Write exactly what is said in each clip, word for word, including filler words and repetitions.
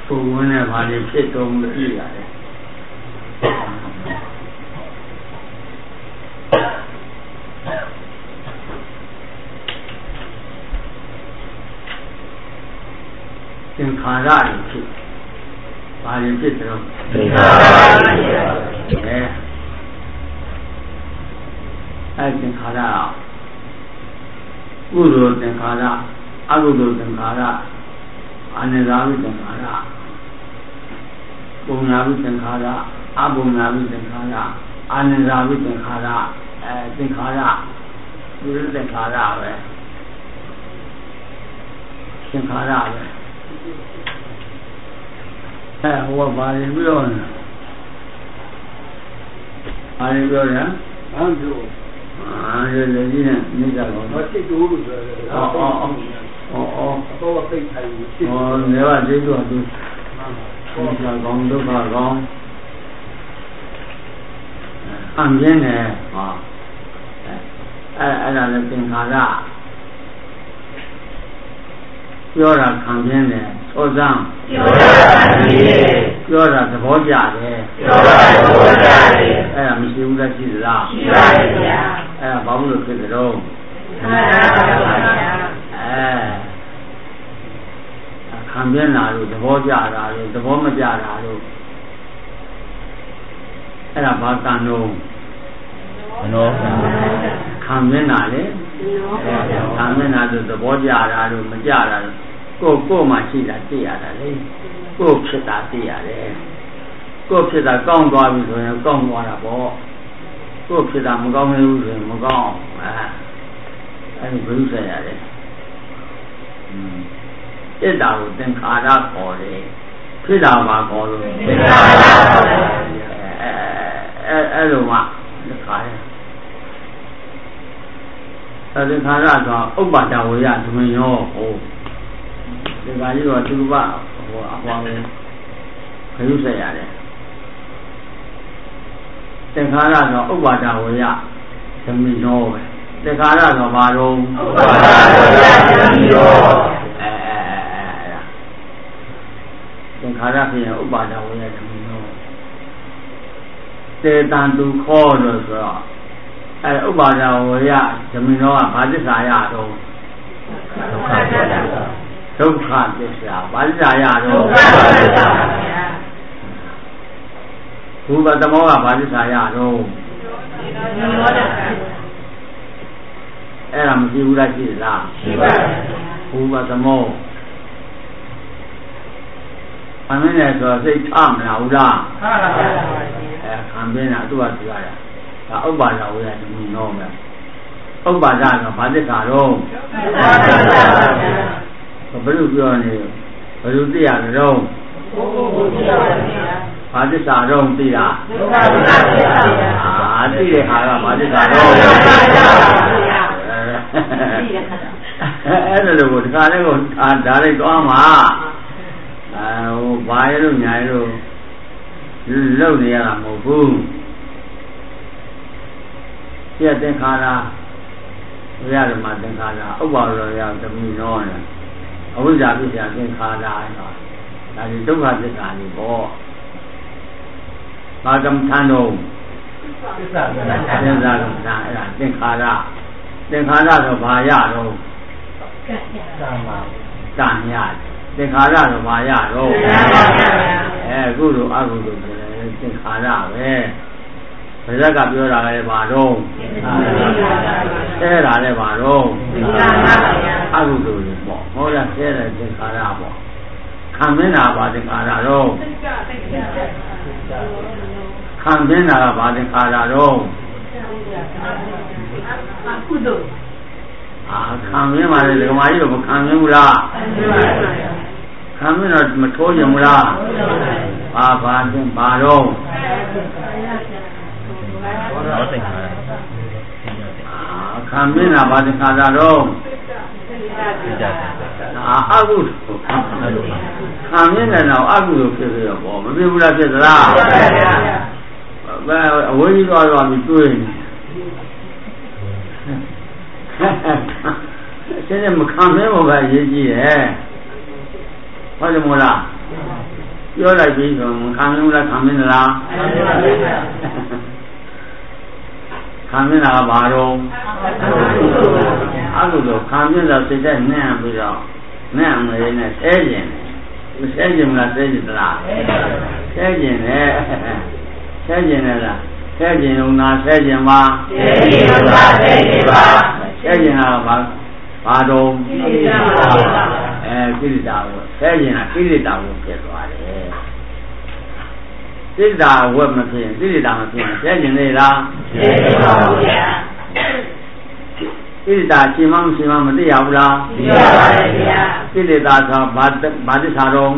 ကိုယ်ဝင်တဲ့ဘာတွေဖြစ်တော်မူကြည့်ရတယ်သင်္ခါရတွေဖြစ်ဘာတွေဖြစ်တယ်လို့သင်္ခါရတွေဖြစ်တယ်အဲသင်္ခါရကုသိုလ်သင်္ခါရအကုသိုလ်သင်္ခါရအနိစ္စဝိသင်္ခါရပုံနာဝိသင်္ခါရအပုံနာဝိသင်္ခါရအနိစ္စဝိသင်္ခါရအဲသင်္ခါရဒီလိုသင်္ခါရပဲသင်္ခါရပဲအဲဟိုဘာတွေပြောနေဘာတွေပြောလဲဘာပြောအာရလေကြီးနဲ့နေကြတော့တော့စိတ်တိုးလို့ဆိုတယ်အော်အော်အော်အော်တော့သိထိုင်ရှိဟောနေပါစိတ်တိုးသူဟောကောင်းကောင်းဒုက္ခကောင်းအမြင်နဲ့ဟောအဲအဲ့ဒါလည်းသင်္ခါရပြောတာခံပြင်းတယ်သောစံပြောတာခံပြင်းပြောတာသဘောကျတယ်ပြောတာသဘောကျတယ်အဲ့ဒါမရှိဘူးလားရှိသလားရှိပါတယ်ဗျာအဲ့ဒါဘာလို့ဖြစ်ကြတော့မှန်ပါဗျာအဲခံပြင်းတာလို့သဘောကျတာလို့သဘောမကျတာလို့အဲ့ဒါဘာတန်တော့မနောခံပြင်းတာလေခံပြင်းတာလို့သဘောကျတာလို့မကျတာလို့ကိုယ်ကိုယ်မှရှိတာသိရတာလေကိုယ်ဖြစ်တာသိရတယ်ကိုယ်ဖြစ်တာကောင်းသွားပြီဆိုရင်ကောင်းသွားတာပေါ့ကိုယ်ဖြစ်တာမကောင်းဘူးဆိုရင်မကောင်းအဲအဲဒီဘုရားဆက်ရတယ်อืมစိတ်တာကိုသင်္ခါရခေါ်တယ်ဖြစ်တာမှာခေါ်လို့သင်္ခါရခေါ်တယ်အဲအဲအဲ့လိုမှသင်္ခါရအဲသင်္ခါရဆိုဥပ္ပါဒဝေယသမင်ရောဟိုဒီကကြီးတော့သူကဟိုအပွားလေးခရုဆက်ရတယ်သင်္ခါရဆိုဥပ္ပါဒဝေယသမင်ရောပဲသင်္ခါရဆိုဘာတော့ဥပ္ပါဒဝေယသမင်ရောအဲသင်္ခါရဖြစ်ရင်ဥပ္ပါဒဝေယသမင်ရောတေတံသူခောလို့ဆိုတော့အဲဥပ္ပါဒဝေယသမင်ရောကဘာသစ္စာရတော့ဒုက္ခသစ္စာဒုက္ခသစ္စာဘာသစ္စာရတော့ဒုက္ခသစ္စာပါဗျာဘုဗ္ဗသမောကဘာသစ္စာရတော့အဲ့ဒါမရှိဘူးလားရှိသလားရှိပါဘူးဘုဗ္ဗသမောအမင်းနဲ့ဆိုစိတ်ထမလားဟုတ်လားထပါပါအဲခံပြင်းတာသူ့ဟာသူရတာဒါဥပ္ပါဒဝေယသမင်ရောပဲဥပ္ပါဒကဘာသစ္စာတော့ဘယ်လိုပြောနေဘယ်လိုသိရလဲတော့ဘာသစ္စာတော့သိတာအာသိတဲ့ဟာကဘာသစ္စာတော့အဲ့ဒါလို့ဒီခါလေးကိုဒါလေးသွားမှာအဲဟိုဘာရလို့ညာရလို့လုံနေရတာမဟုတ်ဘူးပြည့်သင်္ခါရဘုရားဓမ္မသင်္ခါရဥပ္ပါရောရသမီးနောနဲ့အဝိဇ္ဇာပစ္စယသင်္ခါရတော့ဒါဒီဒုက္ခသစ္စာကြီးပေါ့ဘာကမ္မထန်တော့သစ္စာသစ္စာသစ္စာကမ္မထန်အဲ့ဒါသင်္ခါရသင်္ခါရဆိုဘာရတော့ကံပါကံရသင်္ခါရဆိုဘာရတော့အဲကုသိုလ်အကုသိုလ်ဆိုတယ်သင်္ခါရပဲဘယ်ကပြောတာလဲဘာတော့ဆဲတာလဲဘာတော့အကုသိုလ်တွေပေါ့ဟောတာဆဲတဲ့သင်္ခါရပေါ့ခံမင်းတာဘာသင်္ခါရတော့ခံမင်းတာကဘာသင်္ခါရတော့အကုသိုလ်အာခံမင်းပါလေဓမ္မကြီးတော့မခံမင်းဘူးလားခံမင်းတော့မထိုးကြဘူးလားဘာဘာသင်ဘာတော့ဘာသင်္ခါရအာခံမင်းတာဘာသင်္ခါရတော့အာအကုသိုလ်ခံမင်းတယ်တော့အကုသိုလ်ဖြစ်ပြီးတော့ဘောမဖြစ်ဘူးလားဖြစ်သလားဘယ်အဝိဇ္ဇာတော့မတွေ့နေဆင်းရဲမခံမဲဘောပဲရေးကြည့်ရဲ့ဟုတ်တယ်မို့လားပြောလိုက်ပြီဆိုခံမလို့လားခံမင်းလားခံမင်းလားဘာတော့အဲ့လိုခံမင်းတော့စိတ်ထဲနဲ့ပြီးတော့နဲ့အမေနဲ့ဆဲကျင်တယ်မဆဲကျင်မလားဆဲကျင်သလားဆဲကျင်တယ်ဆဲကျင်တယ်လားဆဲကျင်လုံးလားဆဲကျင်ပါဆဲကျင်ပါဆဲကျင်ပါဆဲကျင်တာဘာဘာတော့ကိလေသာအဲကိလေသာကိုဆဲကျင်တာကိလေသာကိုဖြစ်သွားတယ်ကိလေသာဝတ်မဖြစ်ကိလေသာမဖြစ်ဆဲကျင်လေလားဆဲကျင်ပါဘူးဗျာကိလေသာချိန်မှမရှိမှမသိရဘူးလားသိရပါတယ်ဗျာကိလေသာဆိုဘာဘာသစ္စာတော့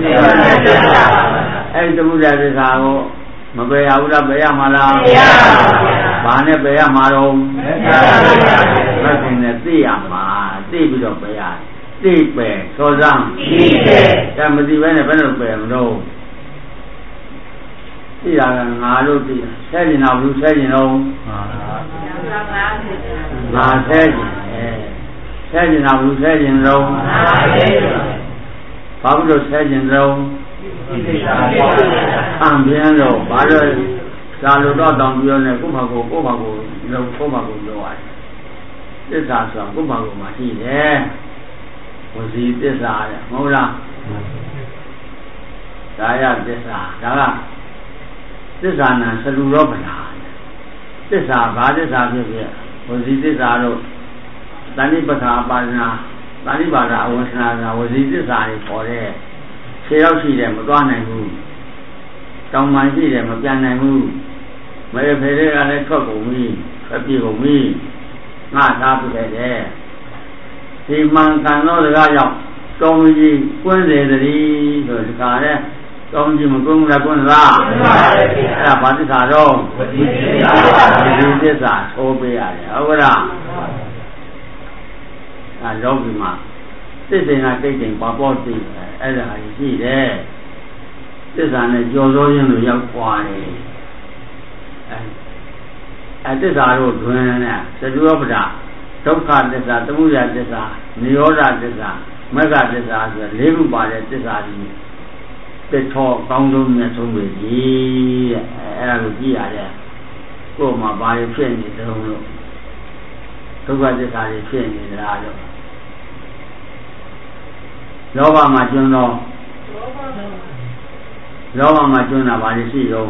အဲဒီသမုဒယသစ္စာကိုမပယ်ရဘူးလားပယ်ရမှာလားပယ်ရပါဘူးဗျာဘာနဲ့ပယ်ရမှာတော့မသိနဲ့သိရမှာသိပြီးတော့ပယ်ရသိပယ်စောစမ်းသိပယ်ဒါမသိဘဲနဲ့ဘယ်လိုပယ်မလို့သိတာကငါလို့သိဆဲကျင်တော့ဘူးဆဲကျင်တော့ငါဆဲကျင်တယ်ဆဲကျင်တော့ဘူးဆဲကျင်တော့ဘာလို့ဆဲကျင်တော့အံပြန်တော့ဘာလို့သာလို့တော့တောင်းပြောနေကိုယ့်ဘာကိုကိုယ့်ဘာကိုလုံကိုယ့်ဘာကိုပြောရတယ်သစ္စာဆိုကိုယ့်ဘာကိုမှရှိတယ်ဝစီသစ္စာတဲ့မဟုတ်လားဒါရသစ္စာဒါကသစ္စာနာသလူရောပနာသစ္စာဘာသစ္စာဖြစ်ဖြစ်ဝစီသစ္စာတို့တဏိပဋ္ဌာပါဒနာတဏိပါဒအဝဆနာနာဝစီသစ္စာတွေပေါ်တဲ့ခြေရောက်ရှိတယ်မသွားနိုင်ဘူးတောင်မှန်ရှိတယ်မပြန်နိုင်ဘူးမေဖေတွေကလည်းထွက်ကုန်ပြီထွက်ပြေကုန်ပြီငါသားပြခဲ့တယ်ဒီမှန်ကန်သောစကားကြောင့်ကောင်းကြီးကွင်းစေတည်းဆိုဒီခါတဲ့ကောင်းကြီးမကွင်းဘူးလားကွင်းလားမှန်ပါရဲ့အဲ့ဒါဘာသစ္စာတော့ဝစီသစ္စာဝစီသစ္စာသိုးပေးရတယ်ဟုတ်ကလားအဲလောကီမှာသစ္စေနာတိတ်တိမ်ပါပေါ်သိအဲ့ဒါရှိတယ်သစ္စာနဲ့ကြော်စိုးရင်းလို့ရောက်သွားတယ်အဲအဲသစ္စာတို့တွင်နဲ့သတုပ္ပဒဒုက္ခသစ္စာသမုဒယသစ္စာနိရောဓသစ္စာမဂ္ဂသစ္စာဆိုလေးခုပါတဲ့သစ္စာကြီးတစ်ထောအကောင်းဆုံးမြတ်ဆုံးပဲကြီးတဲ့အဲ့ဒါကိုကြည့်ရတယ်ကိုယ်မှာဘာတွေဖြစ်နေတုံးလို့ဒုက္ခသစ္စာတွေဖြစ်နေသလားလို့လောဘမှာကျွန်းတော့လောဘမှာကျွန်းတာဘာတွေရှိတော့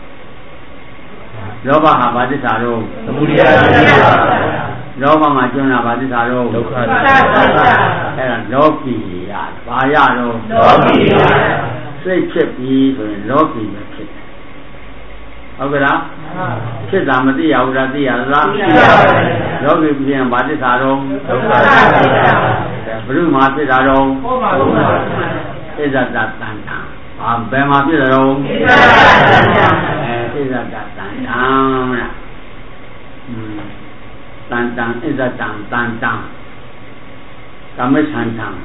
လောဘဟာဘာသစ္စာတော့သမုဒယသစ္စာလောဘမှာကျွန်းတာဘာသစ္စာတော့ဒုက္ခသစ္စာအဲ့ဒါလောကီရဘာရတော့လောကီရစိတ်ဖြစ်ပြီးဆိုရင်လောကီပဲဖြစ်တယ်ဟုတ်ကဲ့လားဖြစ်တာမသိရဘူးလားသိရလားသိရပါတယ်လောကီပြန်ဘာသစ္စာတော့ဒုက္ခသစ္စာဘုရုမှာဖြစ်တာတော့ဟောပါဘူးဣဇဒတန်တံဘာဘယ်မှာဖြစ်တာတော့ဣဇဒတန်တံအဲဣဇဒတန်တံမလားอืมတန်တံဣဇဒတန်တန်တံကမ္မသံတံ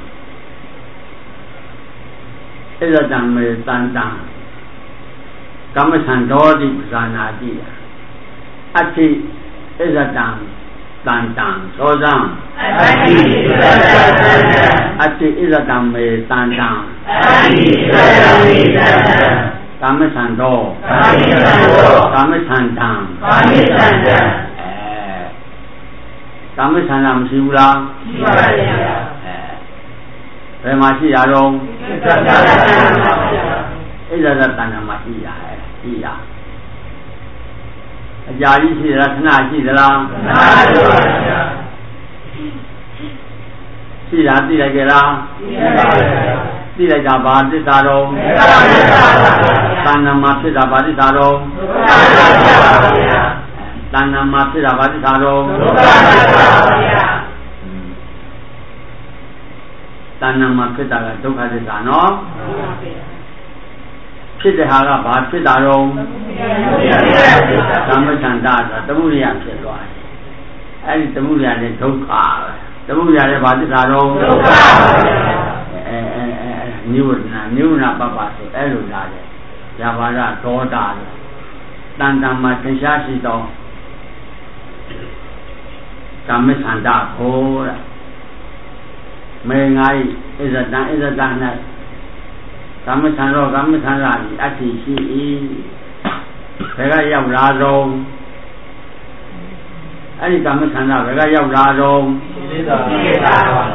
ဣဇဒံမေတန်တံကမ္မသံတော်တိပဇာနာတိအတ္တိဣဇဒံတန်တံသောဇံအတ္တိဣဇဒံတန်တံအတ္တိဣဇဒံမေတန်တံအတ္တိဣဇဒံမေတန်တံကာမသံတော်ကာမသံတော်ကာမသံတံကာမသံတံအဲကာမသံတံမရှိဘူးလားရှိပါရဲ့ဗျာအဲဘယ်မှာရှိရတော့ဣဇဒံတန်တံပါဗျာဣဇဒံတန်တံမှာရှိရတယ်ရှိရအကြာကြီးရှိသလားခဏရှိသလားခဏရှိပါဗျာရှိတာသိလိုက်ကြလားသိပါဗျာသိလိုက်တာဘာသစ္စာတော့မေတ္တာသစ္စာပါဗျာတဏ္ဍမှာဖြစ်တာဘာသစ္စာတော့ဒုက္ခသစ္စာပါဗျာတဏ္ဍမှာဖြစ်တာဘာသစ္စာတော့ဒုက္ခသစ္စာပါဗျာတဏ္ဍမှာဖြစ်တာကဒုက္ခသစ္စာနော်ဖြစ်တဲ့ဟာကဘာဖြစ်တာတော့သမ္မသန္တာဆိုသမုဒယဖြစ်သွားတယ်အဲ့ဒီသမုဒယနဲ့ဒုက္ခပဲသမုဒယနဲ့ဘာသစ္စာတော့ဒုက္ခပါဗျာအဲအဲအဲနိဝရဏနိဝရဏပပ္ပဆိုအဲ့လိုလာတယ်ဇာဘာရဒေါသလေတန်တံမှာသင်္ရှားရှိသောသမ္မသန္တာကိုတဲ့မေငါဤဣဇတံဣဇတံ၌ကာမဆန္ဒကာမဆန္ဒဒီအတ္တိရှိ၏ဘယ်ကရောက်လာတော့အဲ့ဒီကာမဆန္ဒဘယ်ကရောက်လာတော့သိတာသိတာပါ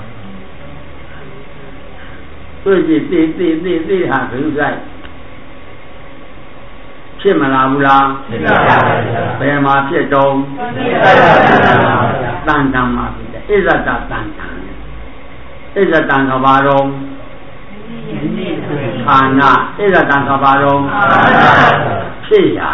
တွေ့ကြည့်သိသိသိသိဟာဘယ်လိုဆိုင်ဖြစ်မလားဘူးလားဖြစ်ပါပါဘယ်မှာဖြစ်တော့တန်တန်မှာဖြစ်တယ်ဣဇဒတန်တန်ဣဇဒတန်ကဘာတော့ခန္ဓာဣဇဒတန်ကဘာတော့ဖြစ်ရာ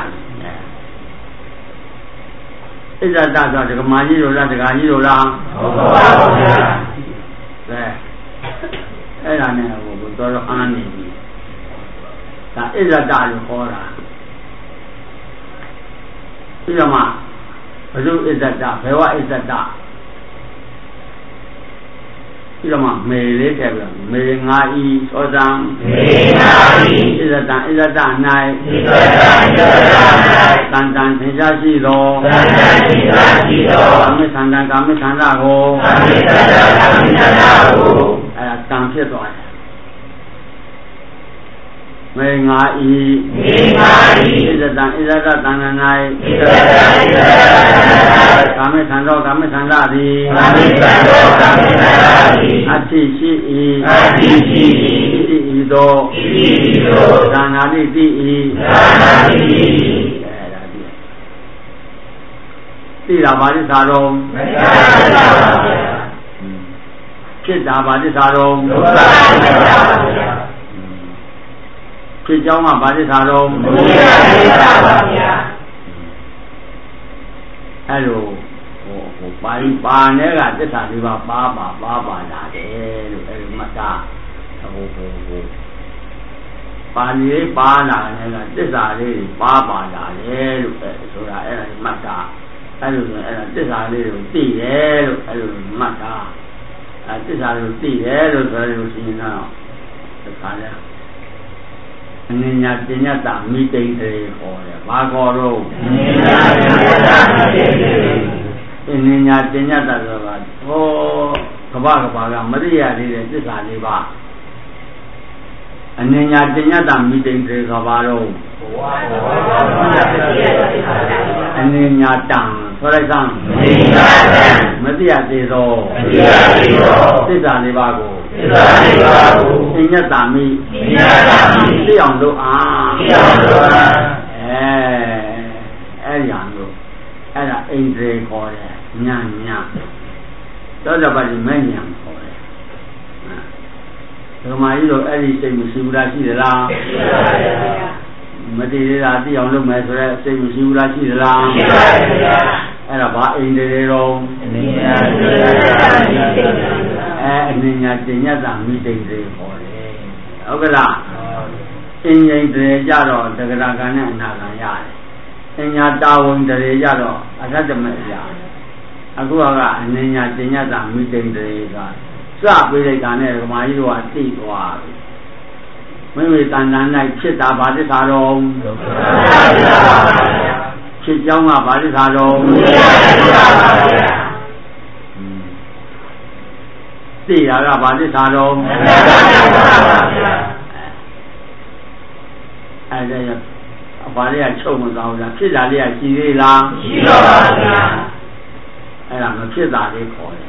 ဣဇဒတဆိုဒကမာကြီးတို့လားဒကာကြီးတို့လားဟုတ်ပါပါဗျာကဲအဲ့ဒါနဲ့ဟိုတော်တော်အားနေပြီဒါဣဇဒတလို့ခေါ်တာပြီးတော့မှဘုရုဣဇဒတဘယ်ဝဣဇဒတပြီးတော့မှမေလေးထည့်ပြီးမေငါဤသောတံမေငါဤဣဇဒတဣဇဒတ၌ဣဇဒတဣဇဒတ၌တန်တန်သင်္ချာရှိသောတန်တန်သင်္ချာရှိသောကာမိသန္တကာမိသန္တကိုကာမိသန္တကာမိသန္တကိုအဲတန်ဖြစ်သွားတယ်မေငါဤမေငါဤဣဇဒံဣဇဒတံ၌ဣဇဒံဣဇဒတံကာမေသံသောကာမေသန္တာသည်ကာမေသံသောကာမေသန္တာသည်အတ္တိရှိ၏အတ္တိရှိ၏ဣတိဤသောဣတိဤသောသန္တာတိတိ၏သန္တာတိတိအဲဒါဒီသိတာပါဠိစာတော်မသိပါဘူးဗျာဖြစ်တာပါဠိစာတော်ဒုက္ခပါဗျာဖြစ်ကြောင်းကဘာသစ္စာတော့မသိပါဘူးပါဗျာအဲ့လိုဟိုဟိုပါဠိပါနဲ့ကသစ္စာလေးပါပါပါပါပါလာတယ်လို့အဲ့လိုမှတ်တာဟိုဟိုဟိုပါဠိလေးပါလာတယ်ကသစ္စာလေးပါပါလာတယ်လို့အဲ့ဆိုတာအဲ့ဒါမှတ်တာအဲ့လိုဆိုအဲ့ဒါသစ္စာလေးကိုသိတယ်လို့အဲ့လိုမှတ်တာအဲ့သစ္စာလေးကိုသိတယ်လို့ဆိုလို့ရှိရင်တော့သစ္စာလေးအနိညာပညာတမိတိန်တွေဟောတယ်ဘာခေါ်တော့အနိညာပညာတမိတိန်တွေအနိညာပညာတဆိုတာဟောကဘာကဘာကမရိယာလေးတဲ့သစ္စာလေးပါအနိညာပညာတမိတိန်တွေကဘာတော့အနိညာတံဆိုလိုက်စမ်းမသိရသေးသောမသိရသေးသောသစ္စာလေးပါကိုသစ္စာလေးပါကိုပညာတမိပညာတမိသိအောင်လို့အားသိအောင်လို့အားအဲအဲ့ဒီအောင်လို့အဲ့ဒါအိန္ဒြေခေါ်တယ်ညာညာတော့တော့ပါလိမဲ့ညာခေါ်တယ်ဓမ္မကြီးတို့အဲ့ဒီစိတ်မရှိဘူးလားရှိသလားရှိပါပါဗျာမတည်ရတာသိအောင်လုပ်မယ်ဆိုတော့စိတ်မရှိဘူးလားရှိသလားရှိပါပါဗျာအဲ့ဒါဘာအိန္ဒြေရောအနိညာအဲအနိညာပညာတမိတိန်တွေခေါ်တယ်ဟုတ်ကလားအင်္ဂိန်တွေကြတော့တဂရကံနဲ့အနာကံရတယ်အညာတာဝန်တွေကြတော့အရတ္တမရတယ်အခုကအနိညာပညာတမိတိန်တွေကစပေးလိုက်တာနဲ့ဓမ္မကြီးတို့ကသိသွားပြီမိမိတန်တန်၌ဖြစ်တာဘာသစ္စာတော်ဖြစ်ကြောင်းကဘာသစ္စာတော်သိရတာဘာသစ္စာတော်အဲ့ဒါအပါလေးကချုပ်မသွားဘူးလားဖြစ်လာလေးကရှိသေးလားရှိပါပါဗျာအဲ့ဒါမဖြစ်တာလေးခေါ်တယ်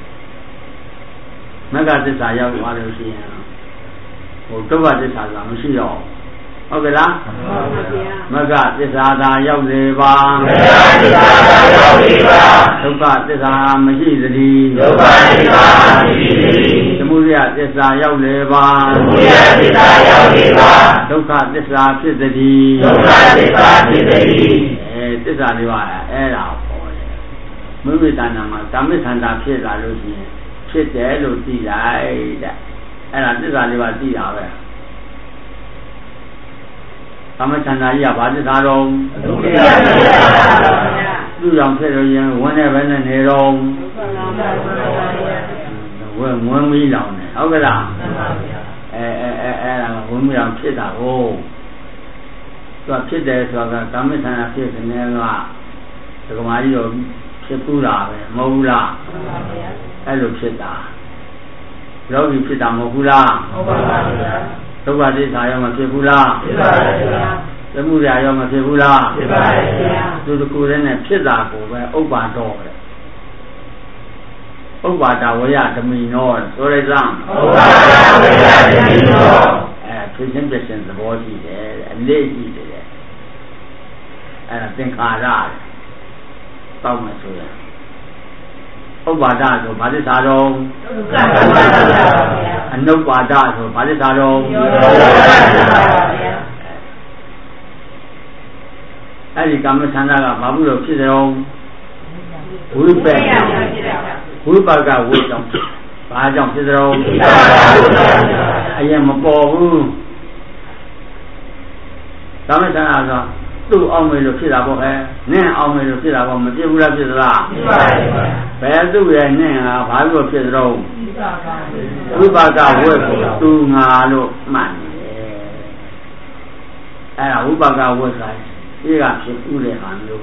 မဂ္ဂသစ္စာရောက်သွားလို့ရှိရင်ဟိုဒုက္ခသစ္စာကမရှိတော့ဟုတ်ကဲ့လားမဂ္ဂသစ္စာသာရောက်လေပါမဂ္ဂသစ္စာသာရောက်လေပါဒုက္ခသစ္စာမရှိသတည်းဒုက္ခသစ္စာမရှိသတည်းသမုဒယသစ္စာရောက်လေပါသမုဒယသစ္စာရောက်လေပါဒုက္ခသစ္စာဖြစ်သတည်းဒုက္ခသစ္စာဖြစ်သတည်းအဲသစ္စာလေးပါအဲ့ဒါဟောတယ်မိမိတဏ္ဍာမှာကာမိသန္တာဖြစ်လာလို့ရှိရင်ဖြစ်တယ်လို့သိလိုက်တဲ့အဲ့ဒါသစ္စာလေးပါသိတာပဲကာမချန္တာကြီးကဘာသစ္စာတော့ဒုက္ခသစ္စာပါဗျာသူ့ကြောင့်ဖြစ်လို့ရင်ဝန်းနဲ့ပဲနဲ့နေတော့ဝန်းဝန်းမီးလောင်တယ်ဟုတ်ကဲ့လားအဲအဲအဲအဲ့ဒါဝန်းမီးလောင်ဖြစ်တာကိုသူကဖြစ်တယ်ဆိုတာကကာမချန္တာဖြစ်တဲ့နေကဒကမာကြီးတို့ဖြစ်ပူတာပဲမဟုတ်ဘူးလားအဲ့လိုဖြစ်တာလောကီဖြစ်တာမဟုတ်ဘူးလားဟုတ်ပါပါဗျာဒဒုက္ခသစ္စာရောမဖြစ်ဘူးလားဖြစ်ပါရဲ့ဗျာသမုဒယရောမဖြစ်ဘူးလားဖြစ်ပါရဲ့ဗျာသူတကူတဲ့နဲ့ဖြစ်တာကိုပဲဥပ္ပါတော့ပဲဥပ္ပါဒဝယဓမိနောဆိုရစမ်းဥပ္ပါဒဝယဓမိနောအဲဖြစ်ခြင်းပြည့်ခြင်းသဘောရှိတယ်အလေးရှိတယ်အဲဒါသင်္ခါရတောက်မှဆိုရဥပ္ပါဒဆိုဘာသစ္စာတော့အနုပ္ပါဒဆိုဘာသစ္စာတော့အဲဒီကာမသန္တာကဘာဘူးလို့ဖြစ်တယ်အောင်ဝိပက်ဝိပါကဝိကြောင့်ဘာကြောင့်ဖြစ်တယ်အောင်အရင်မပေါ်ဘူးကာမသန္တာဆိုသူ့အောင်မေလို့ဖြစ်တာပေါ့ဟဲ့နင်းအောင်မေလို့ဖြစ်တာပေါ့မဖြစ်ဘူးလားဖြစ်သလားဖြစ်ပါရဲ့ဘယ်သူ့ရဲ့နင်းဟာဘာလို့ဖြစ်သလဲဝိပါကဝိကိုသူငါလို့မှတ်နေတယ်အဲ့ဒါဝိပါကဝိဆိုင်ဒီကဖြစ်ဥတဲ့ဟာမျိုး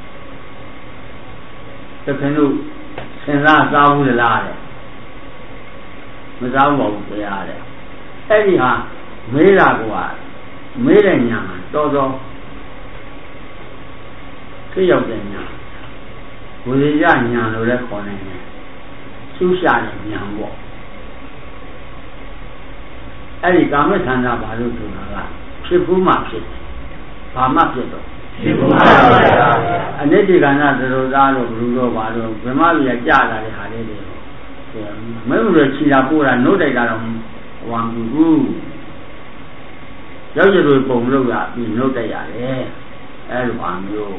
တခင်တို့စဉ်းစားစားဘူးလားတဲ့မစားပါဘူးတရားတဲ့အဲ့ဒီဟာမေးတာကမေးတဲ့ညာတော်တော်သိရောက်တဲ့ညာဝိရိယညာလို့လည်းခေါ်နိုင်တယ်ရှုရှာတဲ့ညာပေါ့အဲ့ဒီကာမသန္တာဘာလို့ဆိုတာကဖြစ်ဘူးမှဖြစ်တယ်ဘာမှဖြစ်တော့ဖြစ်ဘူးမှပါဗျာအနိဋ္ဌိကဏ္ဍသရောသားလို့ဘလူတော့ဘာလို့ဗမာပြည်ကကြာလာတဲ့ဟာလေးတွေမင်းတို့ချီတာပို့တာနှုတ်တိုက်တာတော့ဝမ်းဘူးရောက်ကြလို့ပုံလို့ရပြီးနှုတ်တိုက်ရတယ်အဲ့လိုပါမျိုး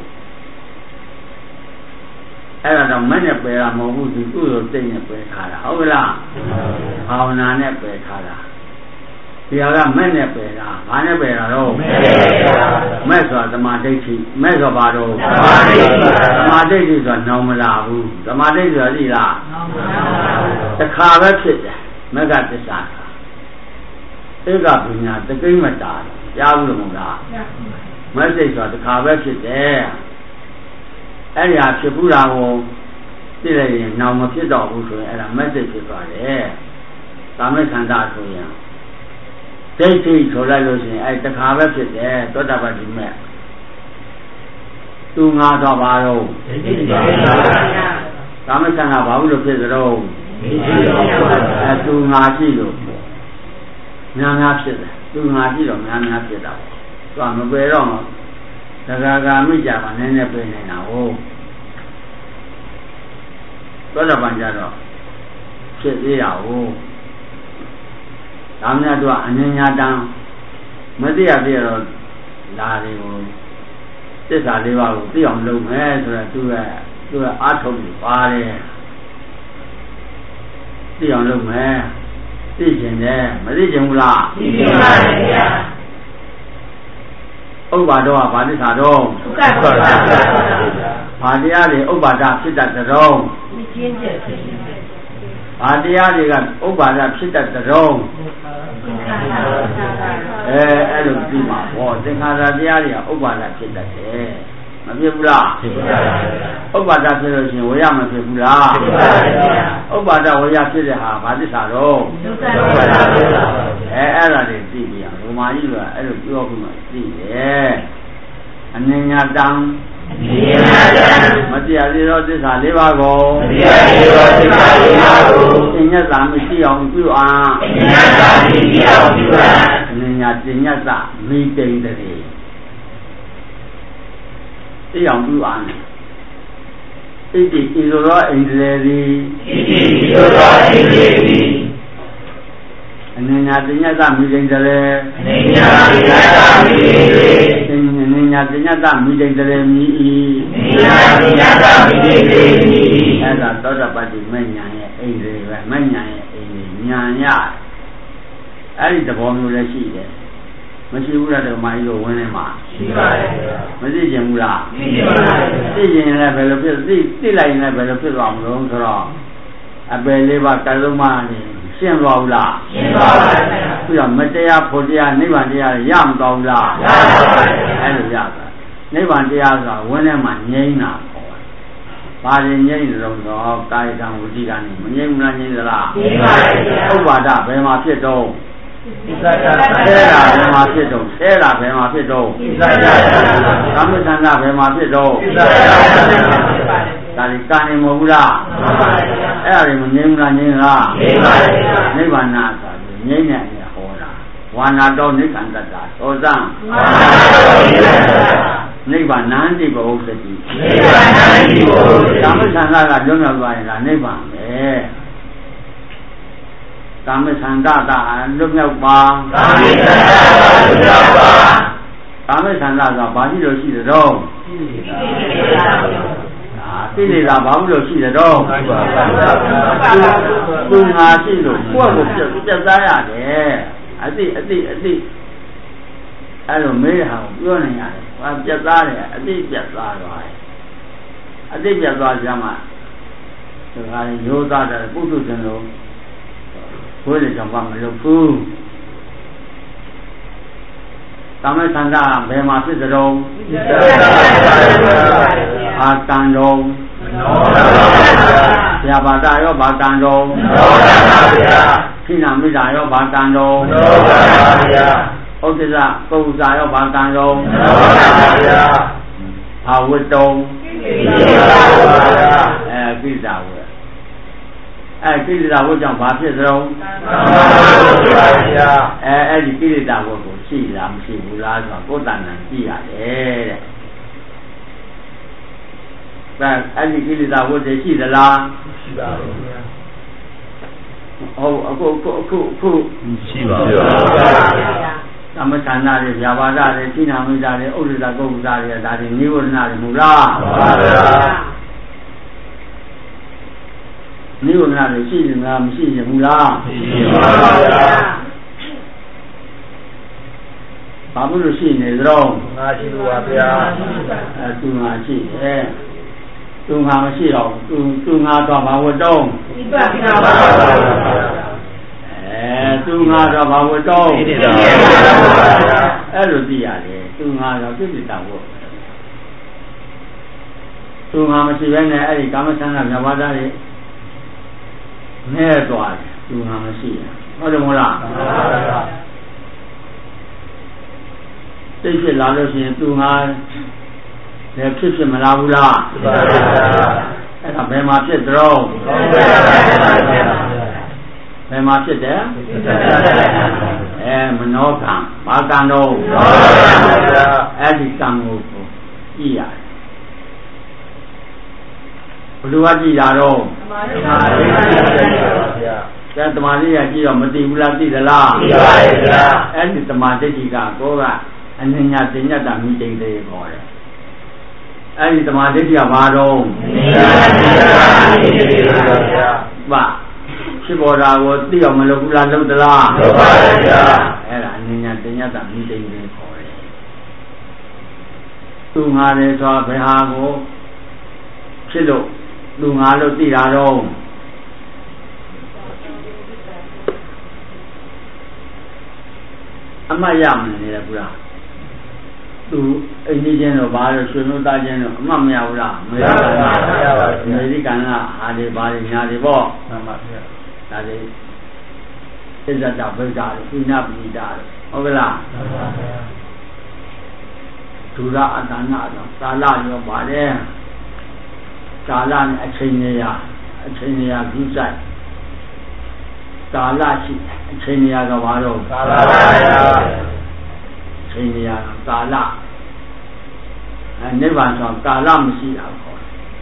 အဲ့ဒါတော့မနဲ့ပယ်တာမဟုတ်ဘူးသူသူ့ကိုစိတ်နဲ့ပယ်ထားတာဟုတ်ကလားဘာဝနာနဲ့ပယ်ထားတာဒီဟာကမနဲ့ပယ်တာဘာနဲ့ပယ်တာတော့မဲ့ဆိုတာသမာဓိဋ္ဌိမဲ့ဆိုဘာတော့သမာဓိဋ္ဌိဆိုတာနောင်မလာဘူးသမာဓိဋ္ဌိဆိုတာသိလားနောင်မလာဘူးတစ်ခါပဲဖြစ်တယ်မကသစ္စာဧကပညာတကိမ့်မတာကြားဘူးလို့မဟုတ်လားမဲ့စိတ်ဆိုတာတစ်ခါပဲဖြစ်တယ်အဲ့ဒီဟာဖြစ်ဘူးတာကိုသိလိုက်ရင်နောင်မဖြစ်တော့ဘူးဆိုရင်အဲ့ဒါမက်ဆေ့ဖြစ်သွားတယ်ကာမခန္ဓာဆိုရင်ဒိဋ္ဌိဆိုလိုက်လို့ရှိရင်အဲ့တခါပဲဖြစ်တယ်သောတာပတိမဲ့သူငါတော့ဘာတော့ဒိဋ္ဌိပါဗျာကာမခန္ဓာဘာလို့ဖြစ်သလဲဒိဋ္ဌိပါဗျာအဲသူငါရှိလို့များများဖြစ်တယ်သူငါရှိတော့များများဖြစ်တာပေါ့သူကမပယ်တော့သဂါဂာမိကြပါနည်းနည်းပြေးနေတာဟုတ်သောတာပန်ကြတော့ဖြစ်သေးတာဟုတ်ဒါမှမဟုတ်အနညာတံမသိရသေးတော့လာတွေကိုသစ္စာလေးပါးကိုသိအောင်လုပ်မယ်ဆိုတော့သူကသူကအားထုတ်ပြီးပါတယ်သိအောင်လုပ်မယ်သိကျင်တယ်မသိကျင်ဘူးလားသိကျင်ပါရဲ့ဗျာဥပ္ပါဒောကဘာသစ္စာတော့ဥက္ကပ္ပတာဘာတရားတွေဥပ္ပါဒဖြစ်တတ်တဲ့တော့သိချင်းချက်ဖြစ်တယ်ဘာတရားတွေကဥပ္ပါဒဖြစ်တတ်တဲ့တော့အဲအဲ့လိုပြီးမှာဟောသင်္ခါရတရားတွေကဥပ္ပါဒဖြစ်တတ်တယ်မဖြစ်ဘူးလားဖြစ်ပါဘူးဥပ္ပါဒဖြစ်လို့ရှိရင်ဝေယမဖြစ်ဘူးလားဖြစ်ပါဘူးဥပ္ပါဒဝေယဖြစ်တဲ့ဟာဘာသစ္စာတော့ဥပ္ပါဒသစ္စာအဲအဲ့ဒါတွေသိပြီအောင်ဘုမာကြီးကအဲ့လိုပြောပြီးမှသိတယ်အနညာတံအနညာတံမတရားသေးသောသစ္စာလေးပါးကိုမတရားသေးသောသစ္စာလေးပါးကိုသင်္ညတ်သာမရှိအောင်ပြုအားသင်္ညတ်သာမရှိအောင်ပြုအားအနညာသင်္ညတ်သာမိတိန်တည်းသိအောင်ပြုအားဣတိဤလိုသောဣန္ဒြေသည်ဣတိဤလိုသောဣန္ဒြေသည်အနညာတညတမိတိန်တရေအနညာတညတမိတိန်တရေအနညာတညတမိတိန်တရေမိဤအနညာတညတမိတိန်တရေမိဤအဲ့ဒါသောတာပတ္တိမဉ္ဇဉ်ရဲ့ဣန္ဒြေပဲမဉ္ဇဉ်ရဲ့ဣန္ဒြေဉာဏ်ရအဲ့ဒီသဘောမျိုးလည်းရှိတယ်မရှိဘူးလားတော့မာကြီးတို့ဝင်နေမှာရှိပါတယ်မသိကျင်ဘူးလားသိကျင်ပါတယ်သိကျင်ရင်လည်းဘယ်လိုဖြစ်သိသိလိုက်ရင်လည်းဘယ်လိုဖြစ်သွားမလို့ဆိုတော့အပယ်လေးပါးကလုံးမနေရှင်းသွားဘူးလားရှင်းသွားပါတယ်ပြီးတော့မတရားဖို့တရားနိဗ္ဗာန်တရားရမသွားဘူးလားရပါပါတယ်အဲ့လိုရတာနိဗ္ဗာန်တရားဆိုတာဝင်ထဲမှာငြိမ်းတာပေါ့ဘာရင်ငြိမ်းတယ်တော့ကာယကံဝစီကံနေမငြိမ်းဘူးလားငြိမ်းသလားငြိမ်းပါတယ်ဥပ္ပါဒဘယ်မှာဖြစ်တော့ဆဲတာဘယ်မှာဖြစ်တော့ဆဲတာဘယ်မှာဖြစ်တော့ကာမသန္တာဘယ်မှာဖြစ်တော့ဒါဒီကနေမဟုတ်ဘူးလားအဲ့ဒါတွေမငြိမ်းဘူးလားငြိမ်းလားနိဗ္ဗာန်ဆိုတာငြိမ်းတဲ့နေဟောတာဝါနာတော်နိဗ္ဗာန်တတ္တာသောဇံနိဗ္ဗာန်တိဘဟုသတိနိဗ္ဗာန်တိဘဟုသတိကာမသန္တာကလွတ်မြောက်သွားရင်ဒါနိဗ္ဗာန်ပဲကာမသန္တာကလွတ်မြောက်ပါကာမသန္တာကလွတ်မြောက်ပါကာမသန္တာကဘာဖြစ်လို့ရှိသလဲကိလေသာဘာလို့ရှိတယ်တော့သူငါရှိလို့ကိုယ့်ကိုပြတ်ပြတ်သားရတယ်အတိအတိအတိအဲ့လိုမေးဟာပြောနေရတယ်ဘာပြတ်သားတယ်အတိပြတ်သားသွားတယ်အတိပြတ်သွားကြမှာဒီဟာရိုးသားတယ်ပုထုဇဉ်လို့ဘိုးလေးကြောင့်မလုပ်ဘူးကာမသန္တာဘယ်မှာဖြစ်ကြတော့အာတန်တော်ဆရာဘာသာရောဘာတန်တော်ခိနာမိတာရောဘာတန်တော်ဥဒ္ဒစ္စပုဂ္ဂဇာရောဘာတန်တော်ဘာဝတ္တုံအဲကိစ္စဝေအဲကိလေသာဝတ်ကြောင့်ဘာဖြစ်သလဲအဲအဲ့ဒီကိလေသာဝတ်ကိုရှိလားမရှိဘူးလားဆိုတော့ကိုယ်တဏ္ဍာကြည့်ရတယ်တဲ့ဒါအဲ့ဒီကိလေသာဝတ်တွေရှိသလားရှိပါဘူးဟုတ်အခုအခုအခုအခုရှိပါဘူးသမထနာတွေဗျာပါဒတွေသိနာမိတာတွေဥဒ္ဒစ္စကုက္ကုစာတွေဒါတွေနိဝရဏတွေမူလားမှန်ပါဗျာနိဝရဏတွေရှိနေလားမရှိနေဘူးလားရှိပါပါဗျာဘာလို့ရှိနေကြတော့ငါရှိလို့ပါဗျာအဲသူငါရှိတယ်သူငါမရှိတော့သူသူငါတော့ဘာဝတ္တုံဒီပါဗျာအဲသူငါတော့ဘာဝတ္တုံဒီပါဗျာအဲ့လိုသိရတယ်သူငါတော့ပြည့်စုံတာဟုတ်သူငါမရှိဘဲနဲ့အဲ့ဒီကာမသန္တာမြတ်ဘာသာတွေနဲ့သွားတယ်သူငါမရှိရဟုတ်တယ်မဟုတ်လားမှန်ပါဗျာသိဖြစ်လာလို့ရှိရင်သူငါလည်းဖြစ်ဖြစ်မလာဘူးလားမှန်ပါဗျာအဲ့ဒါဘယ်မှာဖြစ်တော့ဘယ်မှာဖြစ်တယ်အဲမနောကံဘာကံတော့အဲ့ဒီကံကိုကြည့်ရတယ်ဘယ်လိုကြည့်တာတော့သမာဓိပါဗျာကျန်သမာဓိကကြည့်တော့မသိဘူးလားသိသလားသိပါရဲ့ဗျာအဲ့ဒီသမာဓိကကိုကအနညာတင်ညတ်တာမိတိတ်လေးခေါ်တယ်အဲ့ဒီသမာဓိကဘာတော့အနညာတင်ညတ်တာမိတိတ်လေးပါဗျာပါဖြစ်ပေါ်တာကိုသိအောင်မလုပ်ဘူးလားလုပ်သလားလုပ်ပါရဲ့ဗျာအဲ့ဒါအနညာတင်ညတ်တာမိတိတ်လေးခေါ်တယ်သူငါတယ်ဆိုဘယ်ဟာကိုဖြစ်လို့သူငါလို့သိတာတော့အမှတ်ရမနေဘူးလားသူအိမ်ကြီးချင်းတော့ဘာလို့ရွှေလို့သားချင်းတော့အမှတ်မရဘူးလားမရပါဘူးမရပါဘူးအမေရိကန်ကဟာတွေဘာတွေညာတွေပေါ့မှန်ပါဗျာဒါတွေဣဇဒဗိဒ္ဓတွေပိဏပိဒာဟုတ်ကလားမှန်ပါဗျာဒုရအတ္တနာတော့သာလရောပါတယ်ကာလနဲ့အချိန်နေရအချိန်နေရပြုဆိုင်ကာလရှိအချိန်နေရကဘာတော့ကာလပါဗျာအချိန်နေရကာလအဲနိဗ္ဗာန်ဆိုကာလမရှိတာခေါ်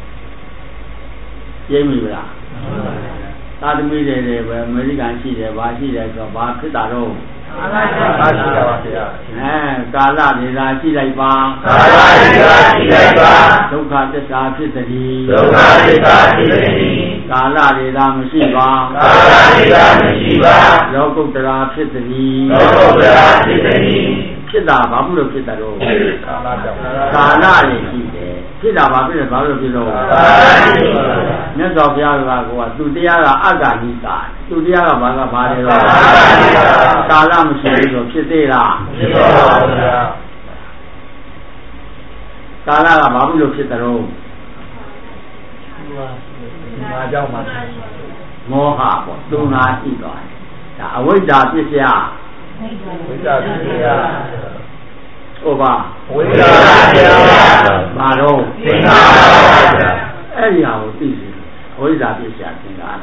တယ်ရိပ်မိလားသာသမီတွေလည်းပဲအမေရိကန်ရှိတယ်ဘာရှိတယ်ဆိုတော့ဘာဖြစ်တာတော့ကာလရှိတာပါဗျာအဲကာလဒေသာရှိလိုက်ပါကာလဒေသာရှိလိုက်ပါဒုက္ခသစ္စာဖြစ်သည်ဒုက္ခသစ္စာဖြစ်သည်ကာလဒေသာမရှိပါကာလဒေသာမရှိပါလောကုတ္တရာဖြစ်သည်လောကုတ္တရာဖြစ်သည်ဖြစ်တာဘာလို့ဖြစ်တာတော့ကာလကြောင့်ကာလလည်းရှိတယ်ဖြစ်တာဘာဖြစ်လဲဘာလို့ဖြစ်လို့ကာလရှိပါမြတ်စွာဘုရားကကသူတရားကအဂ္ဂနိကာသူတရားကဘာကဘာလဲတော့ကာလမရှိဘူးဆိုဖြစ်သေးလားဖြစ်ပါဘူးဗျာကာလကဘာလို့ဖြစ်တယ်တော့ငါကြောင့်ပါမောဟပေါ့သူငါရှိသွားတယ်ဒါအဝိဇ္ဇာဖြစ်เสียဝိဇ္ဇာဖြစ်ရဟုတ်ပါဝိဇ္ဇာဖြစ်ရဘာတော့သင်္ခါရပါဗျာအဲ့ဒီဟာကိုသိစီဝိဇ္ဇာဖြစ်ရှာသင်္ခါရ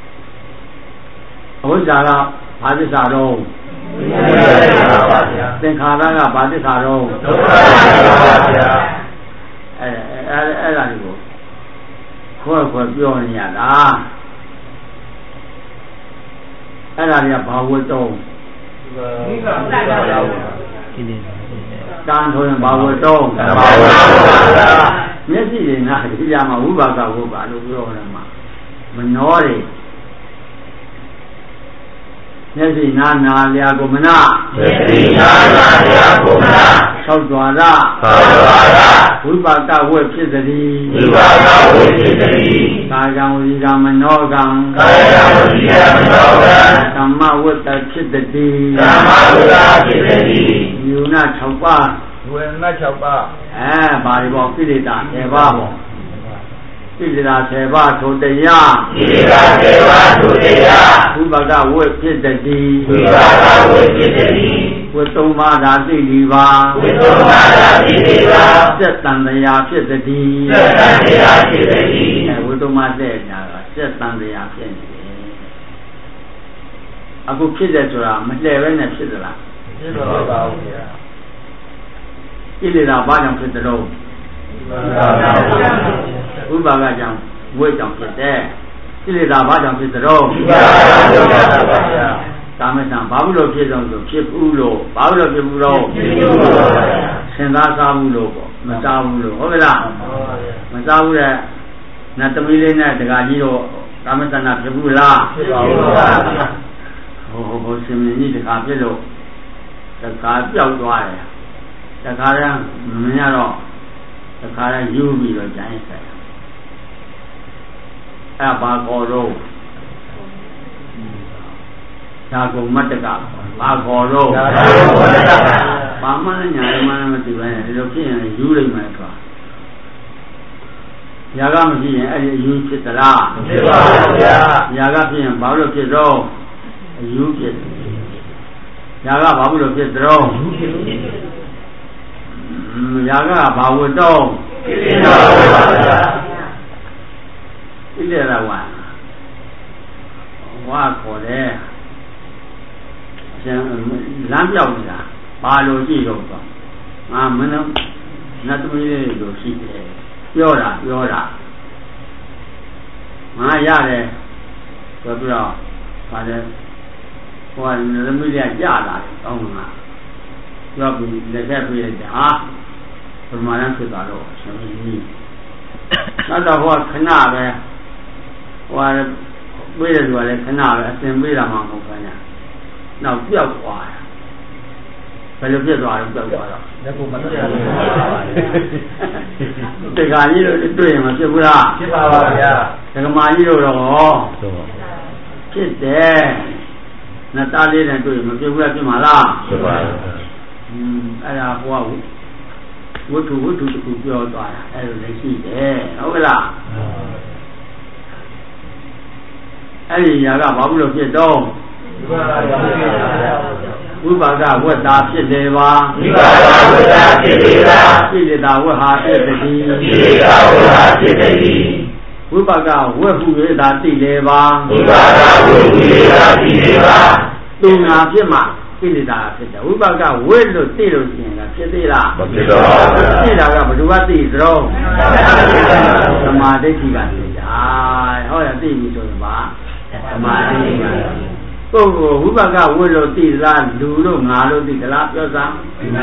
အဝိဇ္ဇာကဘာသစ္စာတော့ဝိဇ္ဇာပါဗျာသင်္ခါရကဘာသစ္စာတော့ဒုက္ခပါဗျာအဲအဲအဲ့ဒါလေးကိုခွဲခွဲပြောနေရတာအဲ့ဒါတွေကဘာဝတ္တုံးဒီကပါဗျာတန်ဆိုရင်ဘာဝတ္တုံးဘာဝတ္တုံးပါဗျာမျက်စိတွေနားဒီကြမှာဝိပါကဝိပါလို့ပြောနေမှာမနှောတွေမျက်စိနာနာလျာကိုမနာမျက်စိနာနာလျာကိုမနာသောက်သွားရသောက်သွားရဝိပါကဝိဖြစ်သည်ဝိပါကဝိဖြစ်သည်ကာယံဝိကမနောကံကာယံဝိကမနောကံဓမ္မဝတ္တဖြစ်သည်ဓမ္မဝတ္တဖြစ်သည်ယူနာ၆ပါးဝေန၆ပါးအဲဘာတွေပေါ့ကိလေသာ၁၀ပါးပေါ့ကိလေသာ၁၀ပါးထိုတရားကိလေသာ၁၀ပါးထိုတရားဝိပါကဝိဖြစ်သည်ဝိပါကဝိဖြစ်သည်ဝိသုံးပါးသာသိလီပါဝိသုံးပါးသာသိလီပါစက်တန်တရားဖြစ်သည်စက်တန်တရားဖြစ်သည်အဲဝိသုံးပါးတဲ့ညာကစက်တန်တရားဖြစ်နေတယ်အခုဖြစ်တယ်ဆိုတာမလှည့်ပဲနဲ့ဖြစ်သလားဖြစ်တော့ပါဘူးဗျာကိလေသာဘာကြောင့်ဖြစ်တဲ့တော့ဝိပါကကြောင့်ဝိကြောင့်ဖြစ်တဲ့ကိလေသာဘာကြောင့်ဖြစ်တဲ့တော့ဝိပါကကြောင့်ပါဗျာကာမစံဘာလို့ဖြစ်တော့ဆိုဖြစ်ဘူးလို့ဘာလို့ဖြစ်ဘူးတော့ဖြစ်ဘူးလို့ပါဗျာသင်္သာစားဘူးလို့ပေါ့မစားဘူးလို့ဟုတ်ကဲ့လားမစားဘူးတဲ့နတ်သမီးလေးနဲ့တကာကြီးတော့ကာမစံနာဖြစ်ဘူးလားဖြစ်ပါဘူးဗျာဟိုဟိုရှင်မင်းကြီးတကာဖြစ်လို့တကာပြောက်သွားတယ်တခါတည်းမင်းရတော့တခါတည်းယူပြီးတော့ကျန်ဆိုင်အဲ့ဘာခေါ်တော့ဒါကုမတ္တကဘာခေါ်တော့ဒါကုမတ္တကဘာမှလည်းညာမှလည်းမသိပဲဒီလိုဖြစ်ရင်ယူလိုက်မှဆိုတာຢာကမရှိရင်အဲ့ဒီအယူဖြစ်သလားမဖြစ်ပါဘူးဗျာຢာကဖြစ်ရင်ဘာလို့ဖြစ်တော့အယူဖြစ်ຢာကဘာလို့ဖြစ်တော့အယူဖြစ်ຢာကဘာဝတ္တုံးကိလေသာဝပါဗျာကိလေသာဝဝါခေါ်တယ်ကျန်လမ်းပြောက်နေတာဘာလို့ကြည့်တော့ဆိုငါမင်းတို့နတ်သမီးလေးတို့ရှိတယ်ပြောတာပြောတာငါရတယ်ဆိုပြီးတော့ဗါတယ်ဟိုကနတ်သမီးလေးကြာလာတယ်တောင်းမှာပြောပြီးလက်ထက်ပြေးလိုက်တယ်ဟာပရမဏဖြစ်သွားတော့ရှင်ကြီးနောက်တော့ဟိုခဏပဲဟိုပြေးတယ်ဆိုတာလည်းခဏပဲအစဉ်ပြေးတာမှမဟုတ်ဘူးညာနောက်ပြောက်သွားတယ်ဘယ်လိုဖြစ်သွားလဲပြောက်သွားတော့လက်ကိုမတည့်ဘူးတခါကြီးတို့တွေ့ရင်မဖြစ်ဘူးလားဖြစ်ပါပါဗျာဒကမာကြီးတို့တော့ဖြစ်တယ်နှစ်သားလေးနဲ့တွေ့ရင်မဖြစ်ဘူးလားဖြစ်မှာလားဖြစ်ပါပါอืมအဲ့ဒါဟိုကဝတ္ထုဝတ္ထုတခုပြောသွားတာအဲ့လိုလည်းရှိတယ်ဟုတ်ကလားအဲ့ဒီຢာကဘာလို့ဖြစ်တော့ဝိပါကဝတ္တာဖြစ်လေပါဝိပါကဝတ္တာဖြစ်လေပါကိလေသာဝတ်ဟာဖြစ်သည်ကိလေသာဝတ်ဟာဖြစ်သည်ဝိပါကဝတ်ဟု၍သာသိလေပါဝိပါကဝတ်ဟု၍သာသိလေပါသူငါဖြစ်မှာကိလေသာဖြစ်တယ်ဝိပါကဝိလို့သိလို့ရှိရင်ကဖြစ်သေးလားမဖြစ်တော့ဘူးသိတာကဘယ်သူကသိသလဲသမာဓိရှိပါသိတာဟောရသိပြီဆိုရင်ပါသမာဓိရှိပါပုဂ္ဂိုလ်ဝိပါကဝိလို့သိလားလူလို့ငါလို့သိသလားပြောစမ်း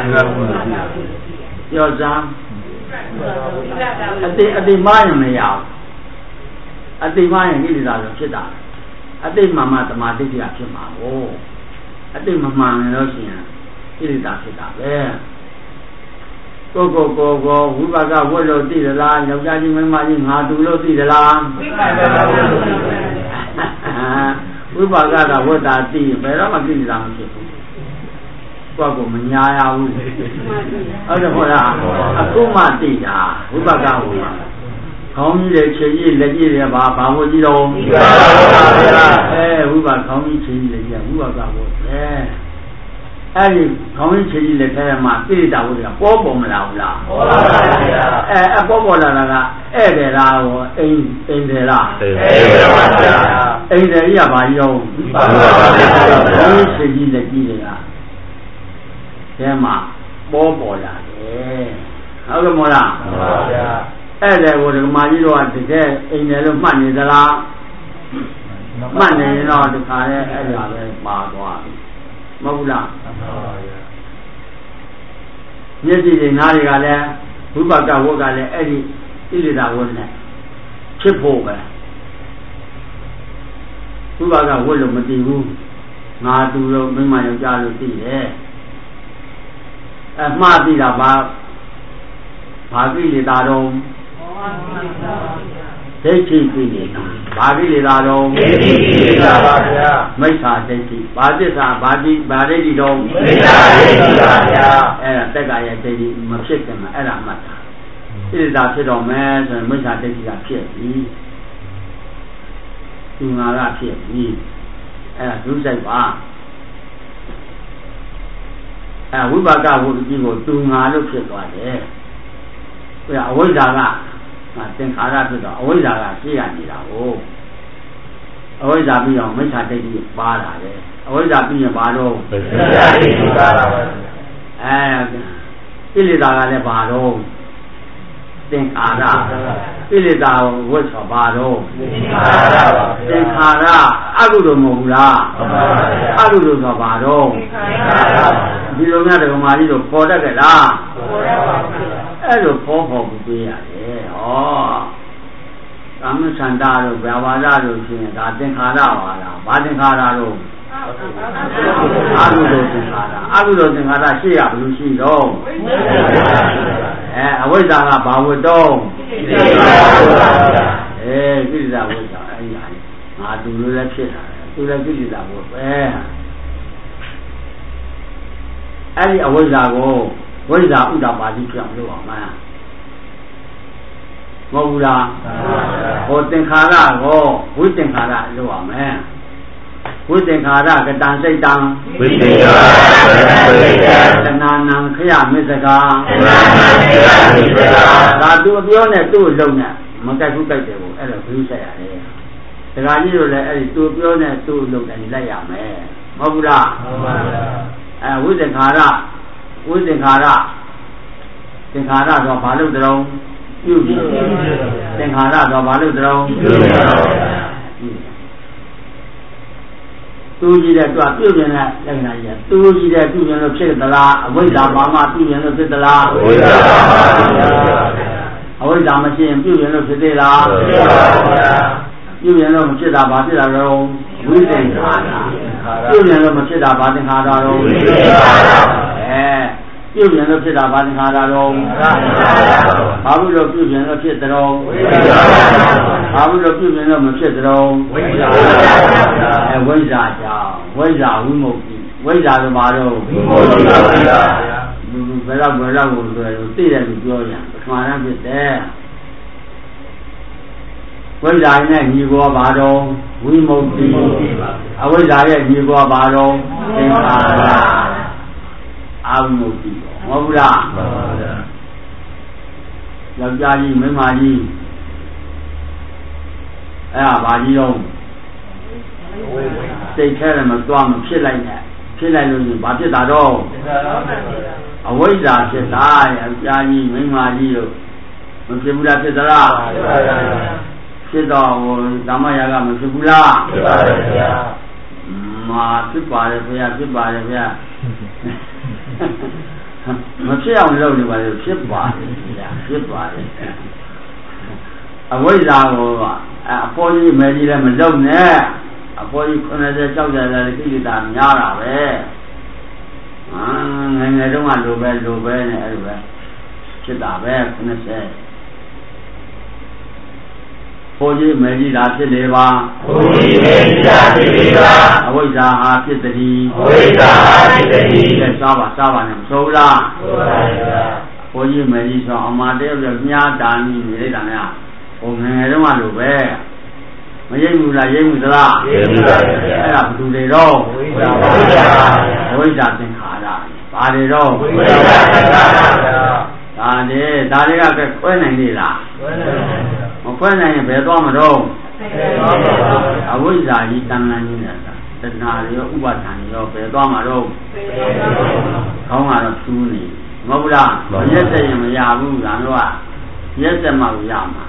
ပြောစမ်းအတိအတိမရင်မရအောင်အတိမရင်ကိလေသာဆိုဖြစ်တာအတိမှမှသမာဓိတရားဖြစ်မှာဟိုအတိမမှန်လို့ရှိရင်ကိလေသာဖြစ်တာပဲကိုကိုကိုကိုဝိပါကဝတ်လို့သိသလားယောက်ျားကြီးမိန်းမကြီးငါတူလို့သိသလားဝိပါကဝတ်လို့သိတယ်ဝိပါကကဝတ်တာသိရင်ဘယ်တော့မှကိလေသာမဖြစ်ဘူးကိုကိုမညာရဘူးဟုတ်တယ်ဟုတ်လားအခုမှသိတာဝိပါကဝတ်ခေါင်းကြီးတွေခြေကြီးလက်ကြီးတွေဘာဘာဝတ်ကြီးတော့ဝိပါကဝတ်ပါဗျာအဲဝိပါခေါင်းကြီးခြေကြီးလက်ကြီးဝိပါကဝတ်ပဲအဲ့ဒီခေါင်းကြီးချေကြီးလက်ထဲမှာကိရိတာဝိကပေါ်ပေါ်မလာဘူးလားပေါ်ပါပါဗျာအဲအပေါ်ပေါ်လာတာကဧည့်တယ်လားဟောအိမ်အိမ်တယ်လားဧည့်တယ်ပါဗျာအိမ်တယ်ကြီးကဘာကြီးရောပါပါပါဗျာခေါင်းကြီးချေကြီးလက်ကြီးတွေကထဲမှာပေါ်ပေါ်လာတယ်ဟုတ်ကဲ့မို့လားမှန်ပါဗျာအဲ့ဒါကိုဓမ္မကြီးတို့ကတကယ်အိမ်တယ်လို့မှတ်နေသလားမှတ်နေရင်တော့ဒီခါရဲအဲ့ဒါပဲပါသွားပြီမဟုတ်လားမှန်ပါဗျာမျက်စိတွေနားတွေကလည်းဝိပါကဝတ်ကလည်းအဲ့ဒီဣလိတာဝတ်နဲ့ဖြစ်ဖို့ပဲဝိပါကဝတ်လို့မတည်ဘူးငါသူလို့မိမယောက်ျားလို့သိတယ်အမှားပြီးတာဘာဘာကိလေသာတော့ဒိဋ္ဌိကိလေသာဘာကိလေသာတော့ဒိဋ္ဌိကိလေသာပါဗျာမိစ္ဆာဒိဋ္ဌိဘာသစ္စာဘာတိဘာဒိဋ္ဌိတော့မိစ္ဆာဒိဋ္ဌိပါဗျာအဲ့ဒါတက္ကရာဒိဋ္ဌိမဖြစ်ခင်မှာအဲ့ဒါမှတ်တာကိလေသာဖြစ်တော့မယ်ဆိုရင်မိစ္ဆာဒိဋ္ဌိကဖြစ်ပြီသူငါကဖြစ်ပြီအဲ့ဒါဒုစရိုက်ပါအဲဝိပါကဝိပ္ပကြီးကိုသူငါလို့ဖြစ်သွားတယ်။အဲအဝိဇ္ဇာကသင်္ခါရဖြစ်တော့အဝိဇ္ဇာကရှင်းရနေတာကိုအဝိဇ္ဇာပြီးအောင်မိစ္ဆာဒိဋ္ဌိပါလာတယ်။အဝိဇ္ဇာပြီးရင်ဘာတော့မိစ္ဆာဒိဋ္ဌိပါလာပါအဲကိလေသာကလည်းဘာတော့သင်္ခါရကိလေသာဝိဆိုဘာတော့သင်္ခါရပါသင်္ခါရအကုသိုလ်မဟုတ်ဘူးလားမှန်ပါဗျာအကုသိုလ်ဆိုဘာတော့သင်္ခါရပါဒီလိုများဓမ္မကြီးတို့ပေါ်တတ်ကြလားပေါ်ရပါဗျာအဲ့လိုပေါ်ပေါ်ပြီးပေးရတယ်ဟောကာမစန္ဒတို့ဗျာပါဒတို့ရှင်ဒါသင်္ခါရပါလားဘာသင်္ခါရတို့အကုသိုလ်သင်္ခါရအကုသိုလ်သင်္ခါရရှိရဘယ်လိုရှိတော့အဲအဝိဇ္ဇာကဘာဝတ္တုံးကိလေသာပါဗျာအဲကိလေသာဝိဇ္ဇာအဲ့ဒီဟာငါသူလိုလည်းဖြစ်တာသူလည်းကိလေသာဝတ်ပဲအဲ့ဒီအဝိဇ္ဇာကိုဝိဇ္ဇာဥဒ္ဒပါတိပြောင်းလို့အောင်မလားမဟုတ်ဘူးလားဟောသင်္ခါရကိုဝိသင်္ခါရလို့အောင်မယ်ဝိသင်္ခါရကတံစိတ်တံဝိသင်္ခါရကတံစိတ်တံတဏနံခယမစ္စကာတဏနံခယမစ္စကာဒါသူအပြောနဲ့သူ့အလုံးနဲ့မကြိုက်ဘူးကြိုက်တယ်ကိုအဲ့ဒါဘယ်လိုဆက်ရလဲဒကာကြီးတို့လည်းအဲ့ဒီသူပြောနဲ့သူ့အလုံးနဲ့လိုက်ရမယ်မဟုတ်ဘူးလားမှန်ပါဗျာအဲဝိသင်္ခါရဝိသင်္ခါရသင်္ခါရဆိုဘာလို့တုံးပြုပြီသင်္ခါရဆိုဘာလို့တုံးပြုပါဗျာသူကြီးတဲ့သူကပြုပြင်တဲ့လက္ခဏာကြီးသူကြီးတဲ့ပြုပြင်လို့ဖြစ်သလားအဝိဇ္ဇာဘာမှပြုပြင်လို့ဖြစ်သလားအဝိဇ္ဇာပါဗျာအဝိဇ္ဇာမရှိရင်ပြုပြင်လို့ဖြစ်သေးလားဖြစ်ပါဗျာပြုပြင်လို့မဖြစ်တာဘာဖြစ်တာတော့ဝိသင်္ခါရပြုပြင်လို့မဖြစ်တာဘာသင်္ခါရတော့ဝိသင်္ခါရအဲပြုပြင်လို့ဖြစ်တာဘာသင်္ခါရတော့ဘာလို့လို့ပြုပြင်လို့ဖြစ်တယ်ဝိသင်္ခါရဘာလို့ပြုပြင်လို့မဖြစ်တော့ဝိဇ္ဇာအဲဝိဇ္ဇာကြောင့်ဝိဇ္ဇာဝိမု ക്തി ဝိဇ္ဇာဆိုပါတော့ဝိမု ക്തി ပါဗျာလူဘယ်တော့ဘယ်တော့ကိုဆိုရင်သိတယ်လို့ပြောရင်ပထမတန်းဖြစ်တယ်ဝိဇ္ဇာနဲ့ညီဘောပါတော့ဝိမု ക്തി အဝိဇ္ဇာရဲ့ညီဘောပါတော့သင်္ခါရအာဝိမု ക്തി မဟုတ်ဘူးလားမှန်ပါဗျာယောက်ျားကြီးမိန်းမကြီးအဲ့ဒါဘာကြီးတော့စိတ်ထဲမှာမသွားမဖြစ်လိုက်နဲ့ဖြစ်လိုက်လို့ရင်ဘာဖြစ်တာတော့အဝိဇ္ဇာဖြစ်တာယောက်ျားကြီးမိန်းမကြီးတို့မဖြစ်ဘူးလားဖြစ်သလားဖြစ်တော့ဟိုဓမ္မရာကမဖြစ်ဘူးလားဖြစ်ပါတယ်ဗျာမာဖြစ်ပါတယ်ဗျာဖြစ်ပါတယ်ဗျာမဖြစ်အောင်လုပ်နေပါလေဖြစ်ပါတယ်ဗျာဖြစ်ပါတယ်အဝိဇ္ဇာကိုအပေါ်ကြီးမယ်ကြီးလည်းမလုပ်နဲ့အပေါ်ကြီးခုနှစ်ဆယ်၆ဆယ်လည်းကိလေသာများတာပဲအာငယ်ငယ်တုန်းကလိုပဲလိုပဲနဲ့အဲ့လိုပဲဖြစ်တာပဲခုနှစ်ဆယ်ပေါ်ကြီးမယ်ကြီးလားဖြစ်လေပါပေါ်ကြီးမယ်ကြီးလားဖြစ်လေပါအဝိဇ္ဇာဟာဖြစ်တည်းအဝိဇ္ဇာဟာဖြစ်တည်းစားပါစားပါနဲ့မဆိုးလားဆိုးပါဗျာပေါ်ကြီးမယ်ကြီးဆိုအမှန်တည်းပြမြားတာနီနေလိုက်တာများဟိုငယ်ငယ်တုန်းကလိုပဲမရိပ်ဘူးလားရိပ်ဘူးသလားရိပ်ဘူးပါဗျာအဲ့ဒါဘယ်သူတွေတော့ဝိဇ္ဇာပါဗျာဝိဇ္ဇာသင်္ခါရဘာတွေတော့ဝိဇ္ဇာသင်္ခါရဗျာဒါလေဒါတွေကကခွဲနိုင်လေလားခွဲနိုင်ပါဗျာမခွဲနိုင်ရင်ဘယ်သွားမတော့အဝိဇ္ဇာကြီးတဏှာကြီးနဲ့တဏှာရောဥပါဒဏ်ရောဘယ်သွားမှာတော့ခေါင်းကတော့ဖြူးနေမဟုတ်လားမရက်တဲ့ရင်မရဘူးလားတော့ရက်တဲ့မှရမှာ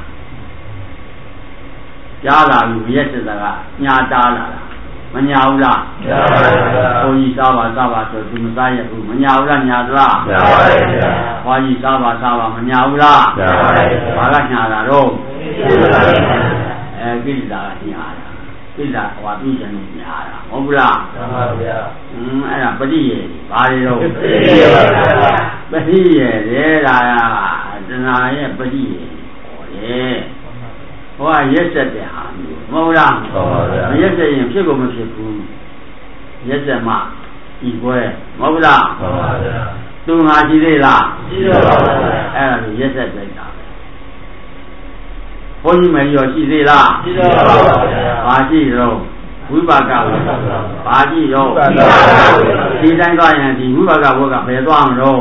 ကြားလာပြီရက်တဲ့ကညာတားလာတာမညာဘူးလားညာပါဗျာဘုန်းကြီးစားပါစားပါဆိုသူမစားရဘူးမညာဘူးလားညာသလားညာပါဗျာဘွားကြီးစားပါစားပါမညာဘူးလားညာပါဗျာဘာကညာတာတော့အဲကိလေသာကညာတာကိလေသာဟောပြုခြင်းနဲ့ညာတာဟုတ်ဘူးလားညာပါဗျာอืมအဲ့ဒါပဋိယေဘာတွေတော့ပဋိယေပါဗျာပဋိယေလေဒါကတဏှာရဲ့ပဋိယေဟောတယ်ဟောရက်ဆက်တဲ့ဟာမျိုးမဟုတ်လားဟုတ်ပါဗျာမရက်ဆက်ရင်ဖြစ်ကုန်မဖြစ်ဘူးရက်ဆက်မှဤပွဲမဟုတ်လားဟုတ်ပါဗျာသူငါရှိသေးလားရှိပါပါဗျာအဲ့ဒါကိုရက်ဆက်ပြတာဘုန်းကြီးမရောရှိသေးလားရှိပါပါဗျာဘာရှိတော့ဝိပါကဝိဘာရှိတော့ဒီတိုင်းသွားရင်ဒီဝိပါကဝကဘယ်သွားမလို့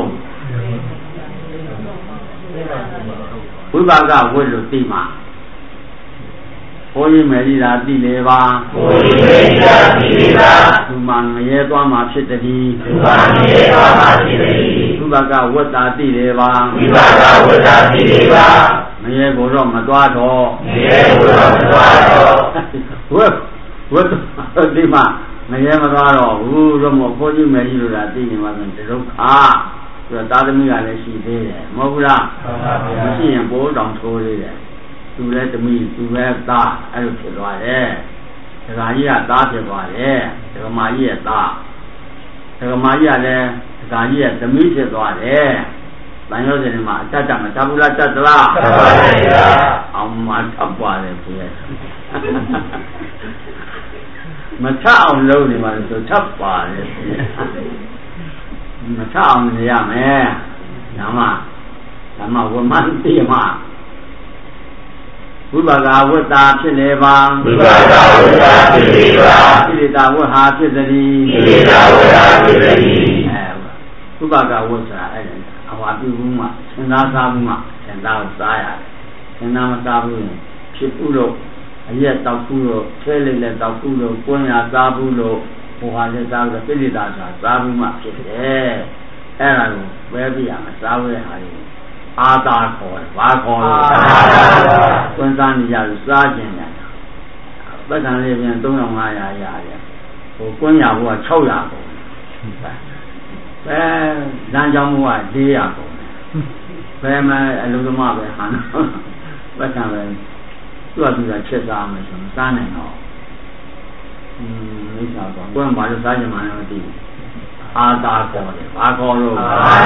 ဝိပါကဝလို့သိမှာဘုန်းကြီးမယ်ကြီးသာသိလေပါဘုန်းကြီးမယ်ကြီးသာသိလေပါသူမှငရဲသွားမှာဖြစ်တည်းသူမှငရဲသွားမှာဖြစ်တည်းဝိပါကဝတ်တာသိလေပါဝိပါကဝတ်တာသိလေပါငရဲကိုတော့မသွားတော့ငရဲကိုတော့မသွားတော့ဝတ်ဝတ်ဒီမှာငရဲမသွားတော့ဘူးတော့မဘုန်းကြီးမယ်ကြီးလို့သာသိနေမှာဆိုဒုက္ခဆိုတော့သာသမီကလည်းရှိသေးတယ်မဟုတ်ဘူးလားဟုတ်ပါဗျာမရှိရင်ပိုးတောင်ထိုးသေးတယ်သူလည်းသမီးသူလည်းသားအဲ့လိုဖြစ်သွားတယ်ဒကာကြီးကသားဖြစ်သွားတယ်ဒကာမကြီးရဲ့သားဒကာမကြီးကလည်းဒကာကြီးရဲ့သမီးဖြစ်သွားတယ်တန်ရောစင်မှာအတတ်တမတဘူးလားတတ်သလားတတ်ပါဗျာအောင်မထပ်ပါတယ်ပြေမထအောင်လုပ်နေပါလို့ဆိုထပ်ပါတယ်မထအောင်နေရမယ်ဒါမှဒါမှဝမန်တိမှာဝိပါကဝတ္တာဖြစ်လေပါဝိပါကဝတ္တာဖြစ်လေပါကိလေသာဝဟာဖြစ်သည်ကိလေသာဝဟာဖြစ်သည်အဲဝိပါကဝတ္တာအဲ့ဒါအဝါပြုမှုမှာသင်္သာစားမှုမှာသင်္သာကိုစားရတယ်သင်္သာမစားဘူးရင်ဖြစ်ဘူးလို့အရက်တောက်ဘူးလို့ထဲလေးလည်းတောက်ဘူးလို့ကိုယ်ရစားဘူးလို့ဟိုဟာလည်းစားလို့ကိလေသာစားစားဘူးမှဖြစ်တယ်အဲ့ဒါကိုပဲပြရမှာစားဝဲဟာတွေအာသာခေါ်တယ်ဘာခေါ်လဲသွန်စားနေကြလို့စားကျင်တယ်ပတ်စံလေးပြန်သုံးထောင်ငါးရာရတယ်ဟိုကွန်းရဘုက၆ရာပေါ့ပဲလမ်းကြောင်းဘုက၄ရာပေါ့ဘယ်မှာအလုံးသမားပဲဟာနော်ပတ်စံပဲသူ့အတူကချက်စားမယ်ဆိုမစားနိုင်တော့อืมမိစ္ဆာပေါ့ကွန်းဘာလို့စားကြမှာလဲမသိဘူးအာသာခေါ်တယ်ဘာခေါ်လို့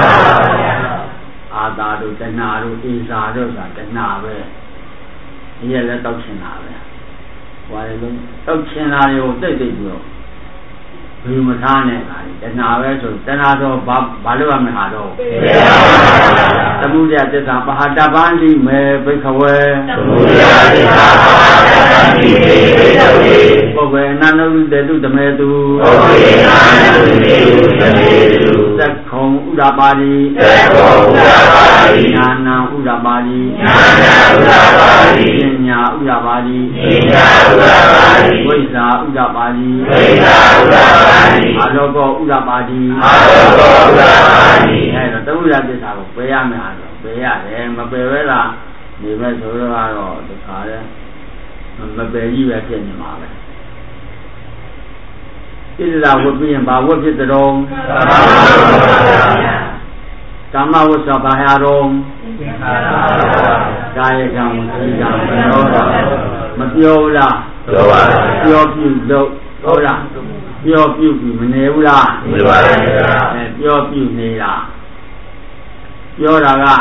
အာသာတို့တဏှာတို့အိဇာတို့ဆိုတာတဏှာပဲဒီရလည်းတောက်ချင်တာပဲဟွာလေလုံးတောက်ချင်တာတွေကိုတိတ်တိတ်ပြီးတော့ဘယ်မထားနဲ့ခါလေတဏှာပဲဆိုတဏှာတော့ဘာဘာလို့ရမဟာတော့သမုဒယသစ္စာပဟာတပန္တိမေဘိခဝေသမုဒယသစ္စာပဟာတပန္တိမေဘိခဝေပုဗ္ဗေနန္ဒုတေတုတမေတုပုဗ္ဗေနန္ဒုတေတုတမေတုသက္ခုံဥဒ္ဒပါတိသက္ခုံဥဒ္ဒပါတိညာဏံဥဒ္ဒပါတိညာဏံဥဒ္ဒပါတိပညာဥဒ္ဒပါတိပညာဥဒ္ဒပါတိဝိဇ္ဇာဥဒ္ဒပါတိဝိဇ္ဇာဥဒ္ဒပါတိအာလောကောဥဒ္ဒပါတိအာလောကောဥဒ္ဒပါတိအဲဒါသမုဒယသစ္စာကိုပယ်ရမယ်အားတော့ပယ်ရတယ်မပယ်ပဲလားနေမဲ့ဆိုတော့ကတော့ဒီခါလဲမပယ်ကြီးပဲဖြစ်နေမှာပဲဣတိလာဝတ်ပြီးရင်ဘာဝတ်ဖြစ်တုံးကာမဝတ်ဆိုဘာဟာတုံးကာယကံဝစီကံမနောတာမပြောဘူးလားပြောပါဘူးပြောပြုလို့ဟုတ်လားပြောပြုပြီးမနေဘူးလားနေပါဘူးဗျာအဲပြောပြုနေတာပြောတာက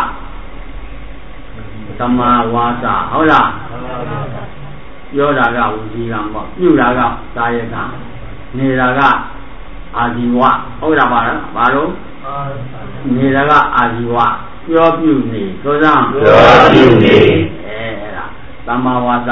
သမာဝါစာဟုတ်လားပြောတာကဝစီကံပေါ့ပြုတာကကာယကံနေတာကအာဇီဝဟုတ်လားပါလားဘာလို့နေတာကအာဇီဝပြောပြုနေဆိုစမ်းပြောပြုနေအဲအဲ့ဒါသမာဝါစာ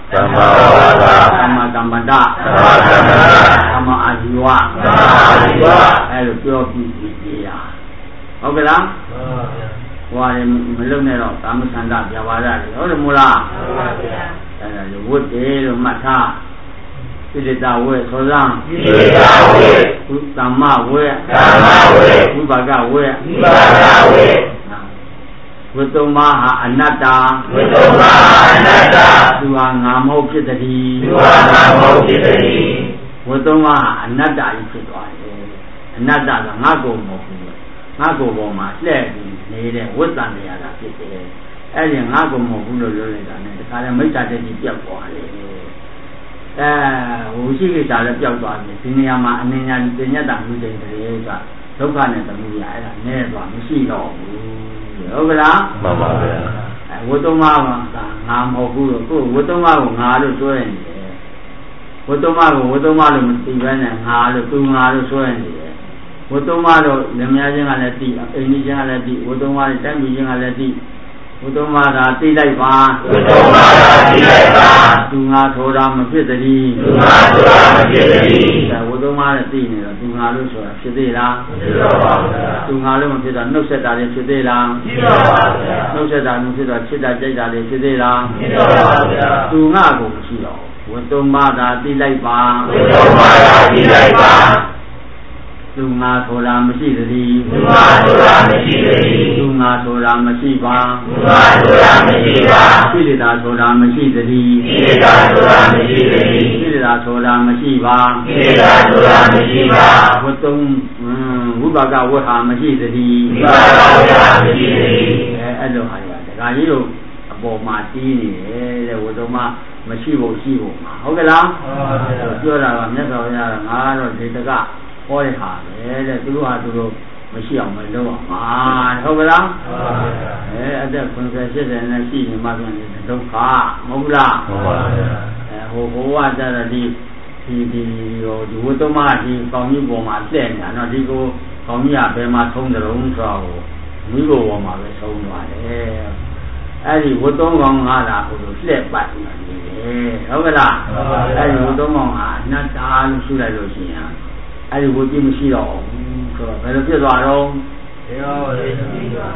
သမ္မာဝါစာသမ္မာကမ္မန္တသမ္မာကမ္မန္တသမ္မာအာဇီဝသမ္မာအာဇီဝအဲ့လိုပြောပြီးပြရဟုတ်ကဲ့လားဟုတ်ပါဗျာဟွာတယ်မလုံနဲ့တော့ကာမဆန္ဒပြပါရတယ်ဟုတ်တယ်မို့လားဟုတ်ပါဗျာအဲ့ဒါလို့ဝတ်တယ်လို့မှတ်ထားဣတိတဝေသောဇံဣတိတဝေသမ္မဝေသမ္မဝေဝိပါကဝေဝိပါကဝေဝတ္တမဟာအနတ္တဝတ္တမဟာအနတ္တသူဟာငါမဟုတ်ဖြစ်တည်းသူဟာငါမဟုတ်ဖြစ်တည်းဝတ္တမဟာအနတ္တကြီးဖြစ်သွားတယ်အနတ္တကငါကိုမဟုတ်ဘူးငါကိုယ်ပေါ်မှာလှည့်ပြီးနေတဲ့ဝိတ္တန်တရားတာဖြစ်တယ်အဲ့ဒီငါကိုမဟုတ်ဘူးလို့ပြောလိုက်တာ ਨੇ တခါတည်းမိစ္ဆာတည်းကြီးပြောက်သွားတယ်အဲဟိုရှိကိစ္စလည်းပြောက်သွားတယ်ဒီနေရာမှာအနည်းငယ်တင်ညတ်တာမှုချိန်တည်းကဒုက္ခနဲ့သမုဒယအဲ့ဒါနဲသွားမရှိတော့ဘူးဟုတ်ကလားမှန်ပါဗျာအဲဝတ္တမကငါမဟုတ်ဘူးလို့ကိုဝတ္တမကိုငါလို့ပြောရင်ဝတ္တမကိုဝတ္တမလို့မသိဘဲနဲ့ငါလို့သူငါလို့ပြောရင်ဝတ္တမတို့လင်မယားချင်းကလည်းသိအိမ်ကြီးချင်းကလည်းသိဝတ္တမတွေတိုင်းပြည်ချင်းကလည်းသိဝတ္တမသာသိလိုက်ပါဝတ္တမသာသိလိုက်ပါသူငါဆိုတာမဖြစ်တည်းသူငါဆိုတာမဖြစ်တည်းဒါဝတ္တမနဲ့သိနေတော့သူငါလို့ဆိုတာဖြစ်သေးလားမဖြစ်တော့ပါဘူးသူငါလို့မဖြစ်တော့နှုတ်ဆက်တာတွေဖြစ်သေးလားဖြစ်တော့ပါဘူးနှုတ်ဆက်တာမဖြစ်တော့ချစ်တာကြိုက်တာတွေဖြစ်သေးလားဖြစ်တော့ပါဘူးသူငါကိုမရှိတော့ဝတ္တမသာသိလိုက်ပါဝတ္တမသာသိလိုက်ပါသူငါဆိုတာမရှိတည်းသူငါဆိုတာမရှိတည်းသူငါဆိုတာမရှိပါသူငါဆိုတာမရှိပါသိရတာဆိုတာမရှိတည်းသိရတာဆိုတာမရှိတည်းသိရတာဆိုတာမရှိပါသိရတာဆိုတာမရှိပါဝတ္တုံဝိပါကဝတ်ဟာမရှိတည်းဝိပါကဝတ်ဟာမရှိတည်းအဲအဲ့လိုဟာရတခါကြီးတို့အပေါ်မှာတီးနေတယ်တဲ့ဝတ္တုံမမရှိဖို့ရှိဖို့မှာဟုတ်ကလားဟုတ်ပါဘူးပြောတာကမြတ်စွာဘုရားကငါတော့ဒီတကဟောရဟာပဲတဲ့သူတို့ဟာသူတို့မရှိအောင်မလုပ်အောင်ပါဟုတ်ကလားဟုတ်ပါဗျာအဲအသက်ခွန်ဆယ်ရှစ်ဆယ်နဲ့ရှိနေမှပြန်နေတဲ့ဒုက္ခမဟုတ်လားဟုတ်ပါဗျာအဲဟိုဘဝကြတဲ့ဒီဒီဒီဟိုဒီဝတ္တမဒီကောင်းကြီးပေါ်မှာလှည့်နေတာနော်ဒီကိုကောင်းကြီးကဘယ်မှာထုံးတယ်လို့ဆိုတော့မိဘပေါ်မှာပဲထုံးသွားတယ်အဲ့ဒီဝတ္တကောင်ငါးတာဟိုလိုလှည့်ပတ်နေတယ်ဟုတ်ကလားအဲ့ဒီဝတ္တကောင်ဟာအနတ္တလို့ရှုလိုက်လို့ရှိရင်အဲ့ဒီဝိပ္ပမရှိတော့ဘူးဆိုတော့ဘယ်လိုဖြစ်သွားတော့တရားဝိပ္ပမရှိပါ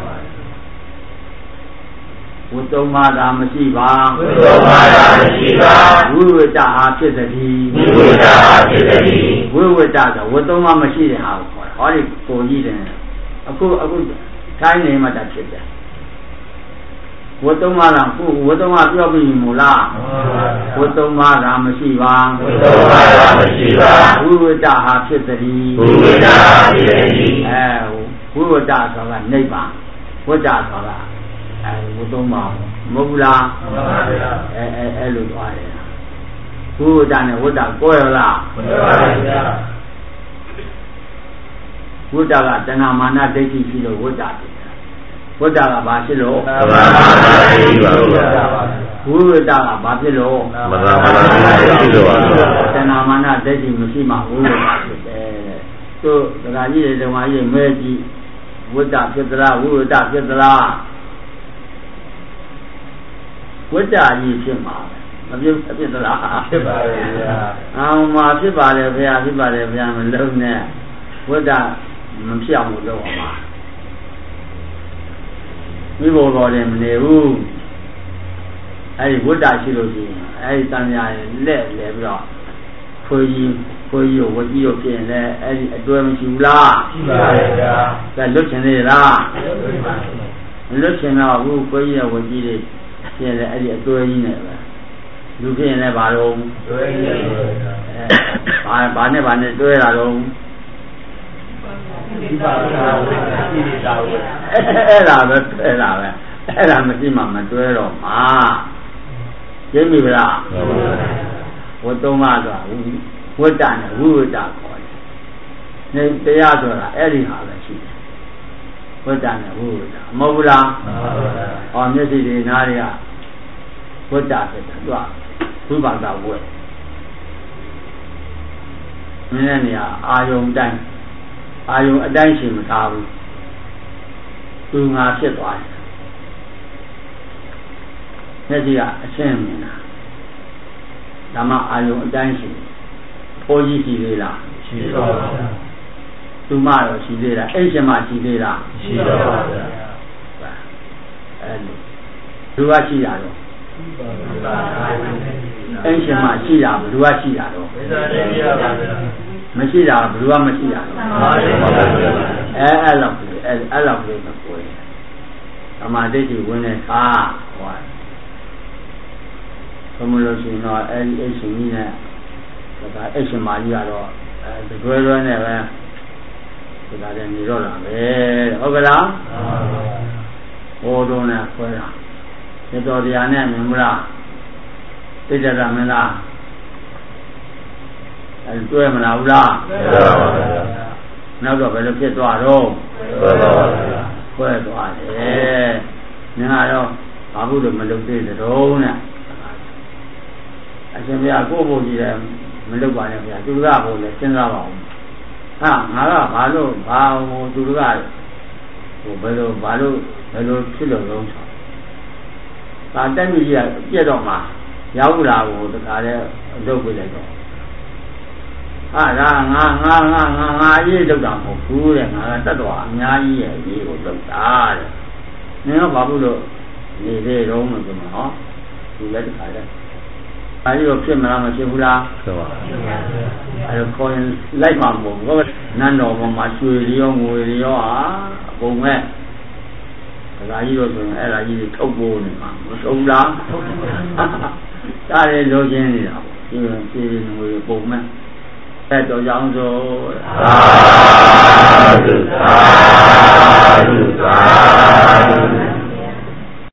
ဘူးဝတ္တမသာမရှိပါဝတ္တမသာမရှိပါဝိဝတ္တဟာဖြစ်သည်ဝိဝတ္တဟာဖြစ်သည်ဝိဝတ္တဆိုဝတ္တမမရှိတဲ့ဟာကိုခေါ်တာဟောဒီကိုကြီးတယ်အခုအခုတိုင်းနေမှတဖြစ်တယ်ဝတ္တမသာခုဝတ္တမပြောပြီးမို့လားဝတ္တမသာမရှိပါဝတ္တမသာမရှိပါဝိဝတ္တဟာဖြစ်သည်ဝိဝတ္တဟာဖြစ်သည်အဲဝိဝတ္တဆိုတာနိဗ္ဗာန်ဝတ္တဆိုတာအဲဝတ္တမမဟုတ်ဘူးလားမှန်ပါဗျာအဲအဲအဲလိုသွားတယ်ဝိဝတ္တနဲ့ဝတ္တကိုရလားမှန်ပါဗျာဝတ္တကတဏမာနဒိဋ္ဌိရှိလို့ဝတ္တဝတ္တကဘာဖြစ်လို့သမာဓိပါဗျာဝိဝတ္တကဘာဖြစ်လို့သမာဓိရှိလို့ပါဗျာတဏမာနဒိဋ္ဌိမရှိမှဝိဝတ္တဖြစ်တယ်သူဒကာကြီးတွေဓမ္မကြီးမဲကြီးဝတ္တဖြစ်သလားဝိဝတ္တဖြစ်သလားဝတ္တကြီးဖြစ်မှာမဖြစ်ဖြစ်သလားဖြစ်ပါရဲ့ဗျာအောင်မှာဖြစ်ပါလေဗျာဖြစ်ပါလေဗျာမလုံးနဲ့ဝတ္တမဖြစ်အောင်လုပ်အောင်ပါမိဘတော်တယ်မနေဘူးအဲ့ဒီဝတ္တရှိလို့ရှိရင်အဲ့ဒီတန်မြာရဲ့လက်လဲပြီးတော့ခွေးကြီးခွေးကြီးကိုဝကြီးကိုပြင်လဲအဲ့ဒီအတွဲမရှိဘူးလားရှိပါရဲ့ဗျာဒါလွတ်ချင်သေးလားမလွတ်ချင်တော့ဘူးခွေးကြီးရဲ့ဝကြီးတွေပြင်လဲအဲ့ဒီအတွဲကြီးနဲ့ပဲလူပြင်လဲဘာလို့တွဲကြီးရဲ့ဘာဘာနဲ့ဘာနဲ့တွဲတာတော့ဒီပါလာဝိသတိတာဝိအဲ့ဒါပဲအဲ့ဒါပဲအဲ့ဒါမရှိမှမတွဲတော့မှာသိပြီလားဝတ္တမဆိုတာဝတ္တနဲ့ဝိဝတ္တခေါ်တယ်။နေတရားဆိုတာအဲ့ဒီဟာပဲရှိတယ်ဝတ္တနဲ့ဝိဝတ္တမဟုတ်ဘူးလား။ဟောမျက်စိတွေနားတွေကဝတ္တဖြစ်တယ်သူကဝိပါကဝဲမင်းနဲ့နေရာအာယုံတိုင်းအာယုံအတိုင်းရှိမထားဘူးသူငါဖြစ်သွားတယ်မျက်စိကအရှင်းမြင်တာဓမ္မအာယုံအတိုင်းရှိဖိုးကြီးရှိသေးလားရှိပါဘူးသူမတော့ရှိသေးလားအိမ်ရှင်မရှိသေးလားရှိပါဘူးအဲလိုလူကရှိတာတော့အိမ်ရှင်မရှိတာဘယ်သူကရှိတာတော့မရှိတာဘယ်သူကမရှိတာအဲအဲ့လောက်အဲ့အဲ့လောက်လေးမကိုယ်ဓမ္မဒိဋ္ဌိဝင်တဲ့ခါဟောသမုလို့ရှိရင်တော့အဲ့ဒီအိမ်ရှင်ကြီးနဲ့ဒါအိမ်ရှင်မကြီးကတော့အဲတွဲတွဲနဲ့ပဲဒါလည်းနေတော့လာပဲဟုတ်ကလားဟောတော့နဲ့ခွဲတာဒီတော်တရားနဲ့မြင်မလားသိကြတာမလားအဲတွဲမလားဘူးလားတွဲပါပါဗျာနောက်တော့ဘယ်လိုဖြစ်သွားတော့တွဲပါပါဗျာခွဲသွားတယ်ငါတော့ဘာဘူးလို့မလုပ်သေးတော့နဲ့အရှင်ဘုရားကိုယ့်ဘုံကြီးတယ်မလုပ်ပါနဲ့ဗျာသူကဘုံလည်းစဉ်းစားပါဦးဟာငါကဘာလို့ဘာဟိုသူကဟိုဘယ်လိုဘာလို့ဘယ်လိုဖြစ်လို့လုံးချောဒါတက်မြကြီးကပြက်တော့မှရောက်လာကိုတခါတည်းလုပ်ပြလိုက်တော့ဟာဒါငါငါငါငါငါရေးလုပ်တာမဟုတ်ဘူးတဲ့ငါကတတ်တော်အများကြီးရဲ့ရေးကိုလုပ်တာတဲ့နင်ကဘာလို့လို့နေသေးတော့မလို့ဟောဒီလက်တခါတည်းအဲဒီတော့ဖြစ်မလားမဖြစ်ဘူးလားဖြစ်ပါဘူးအဲတော့ခေါ်ရင်လိုက်မှာမဟုတ်ဘူးနန်းတော်ပေါ်မှာရွှေရောငွေရောဟာအပုံမဲ့ဒါကြီးတော့ဆိုရင်အဲ့ဒါကြီးတွေထုတ်ဖို့နေမှာမထုတ်လားဒါတွေလိုချင်နေတာပေါ့ဒီဒီငွေပုံမဲ့အဲ့တော့ကြောင်းဆိုသာဓုသာဓုသာဓု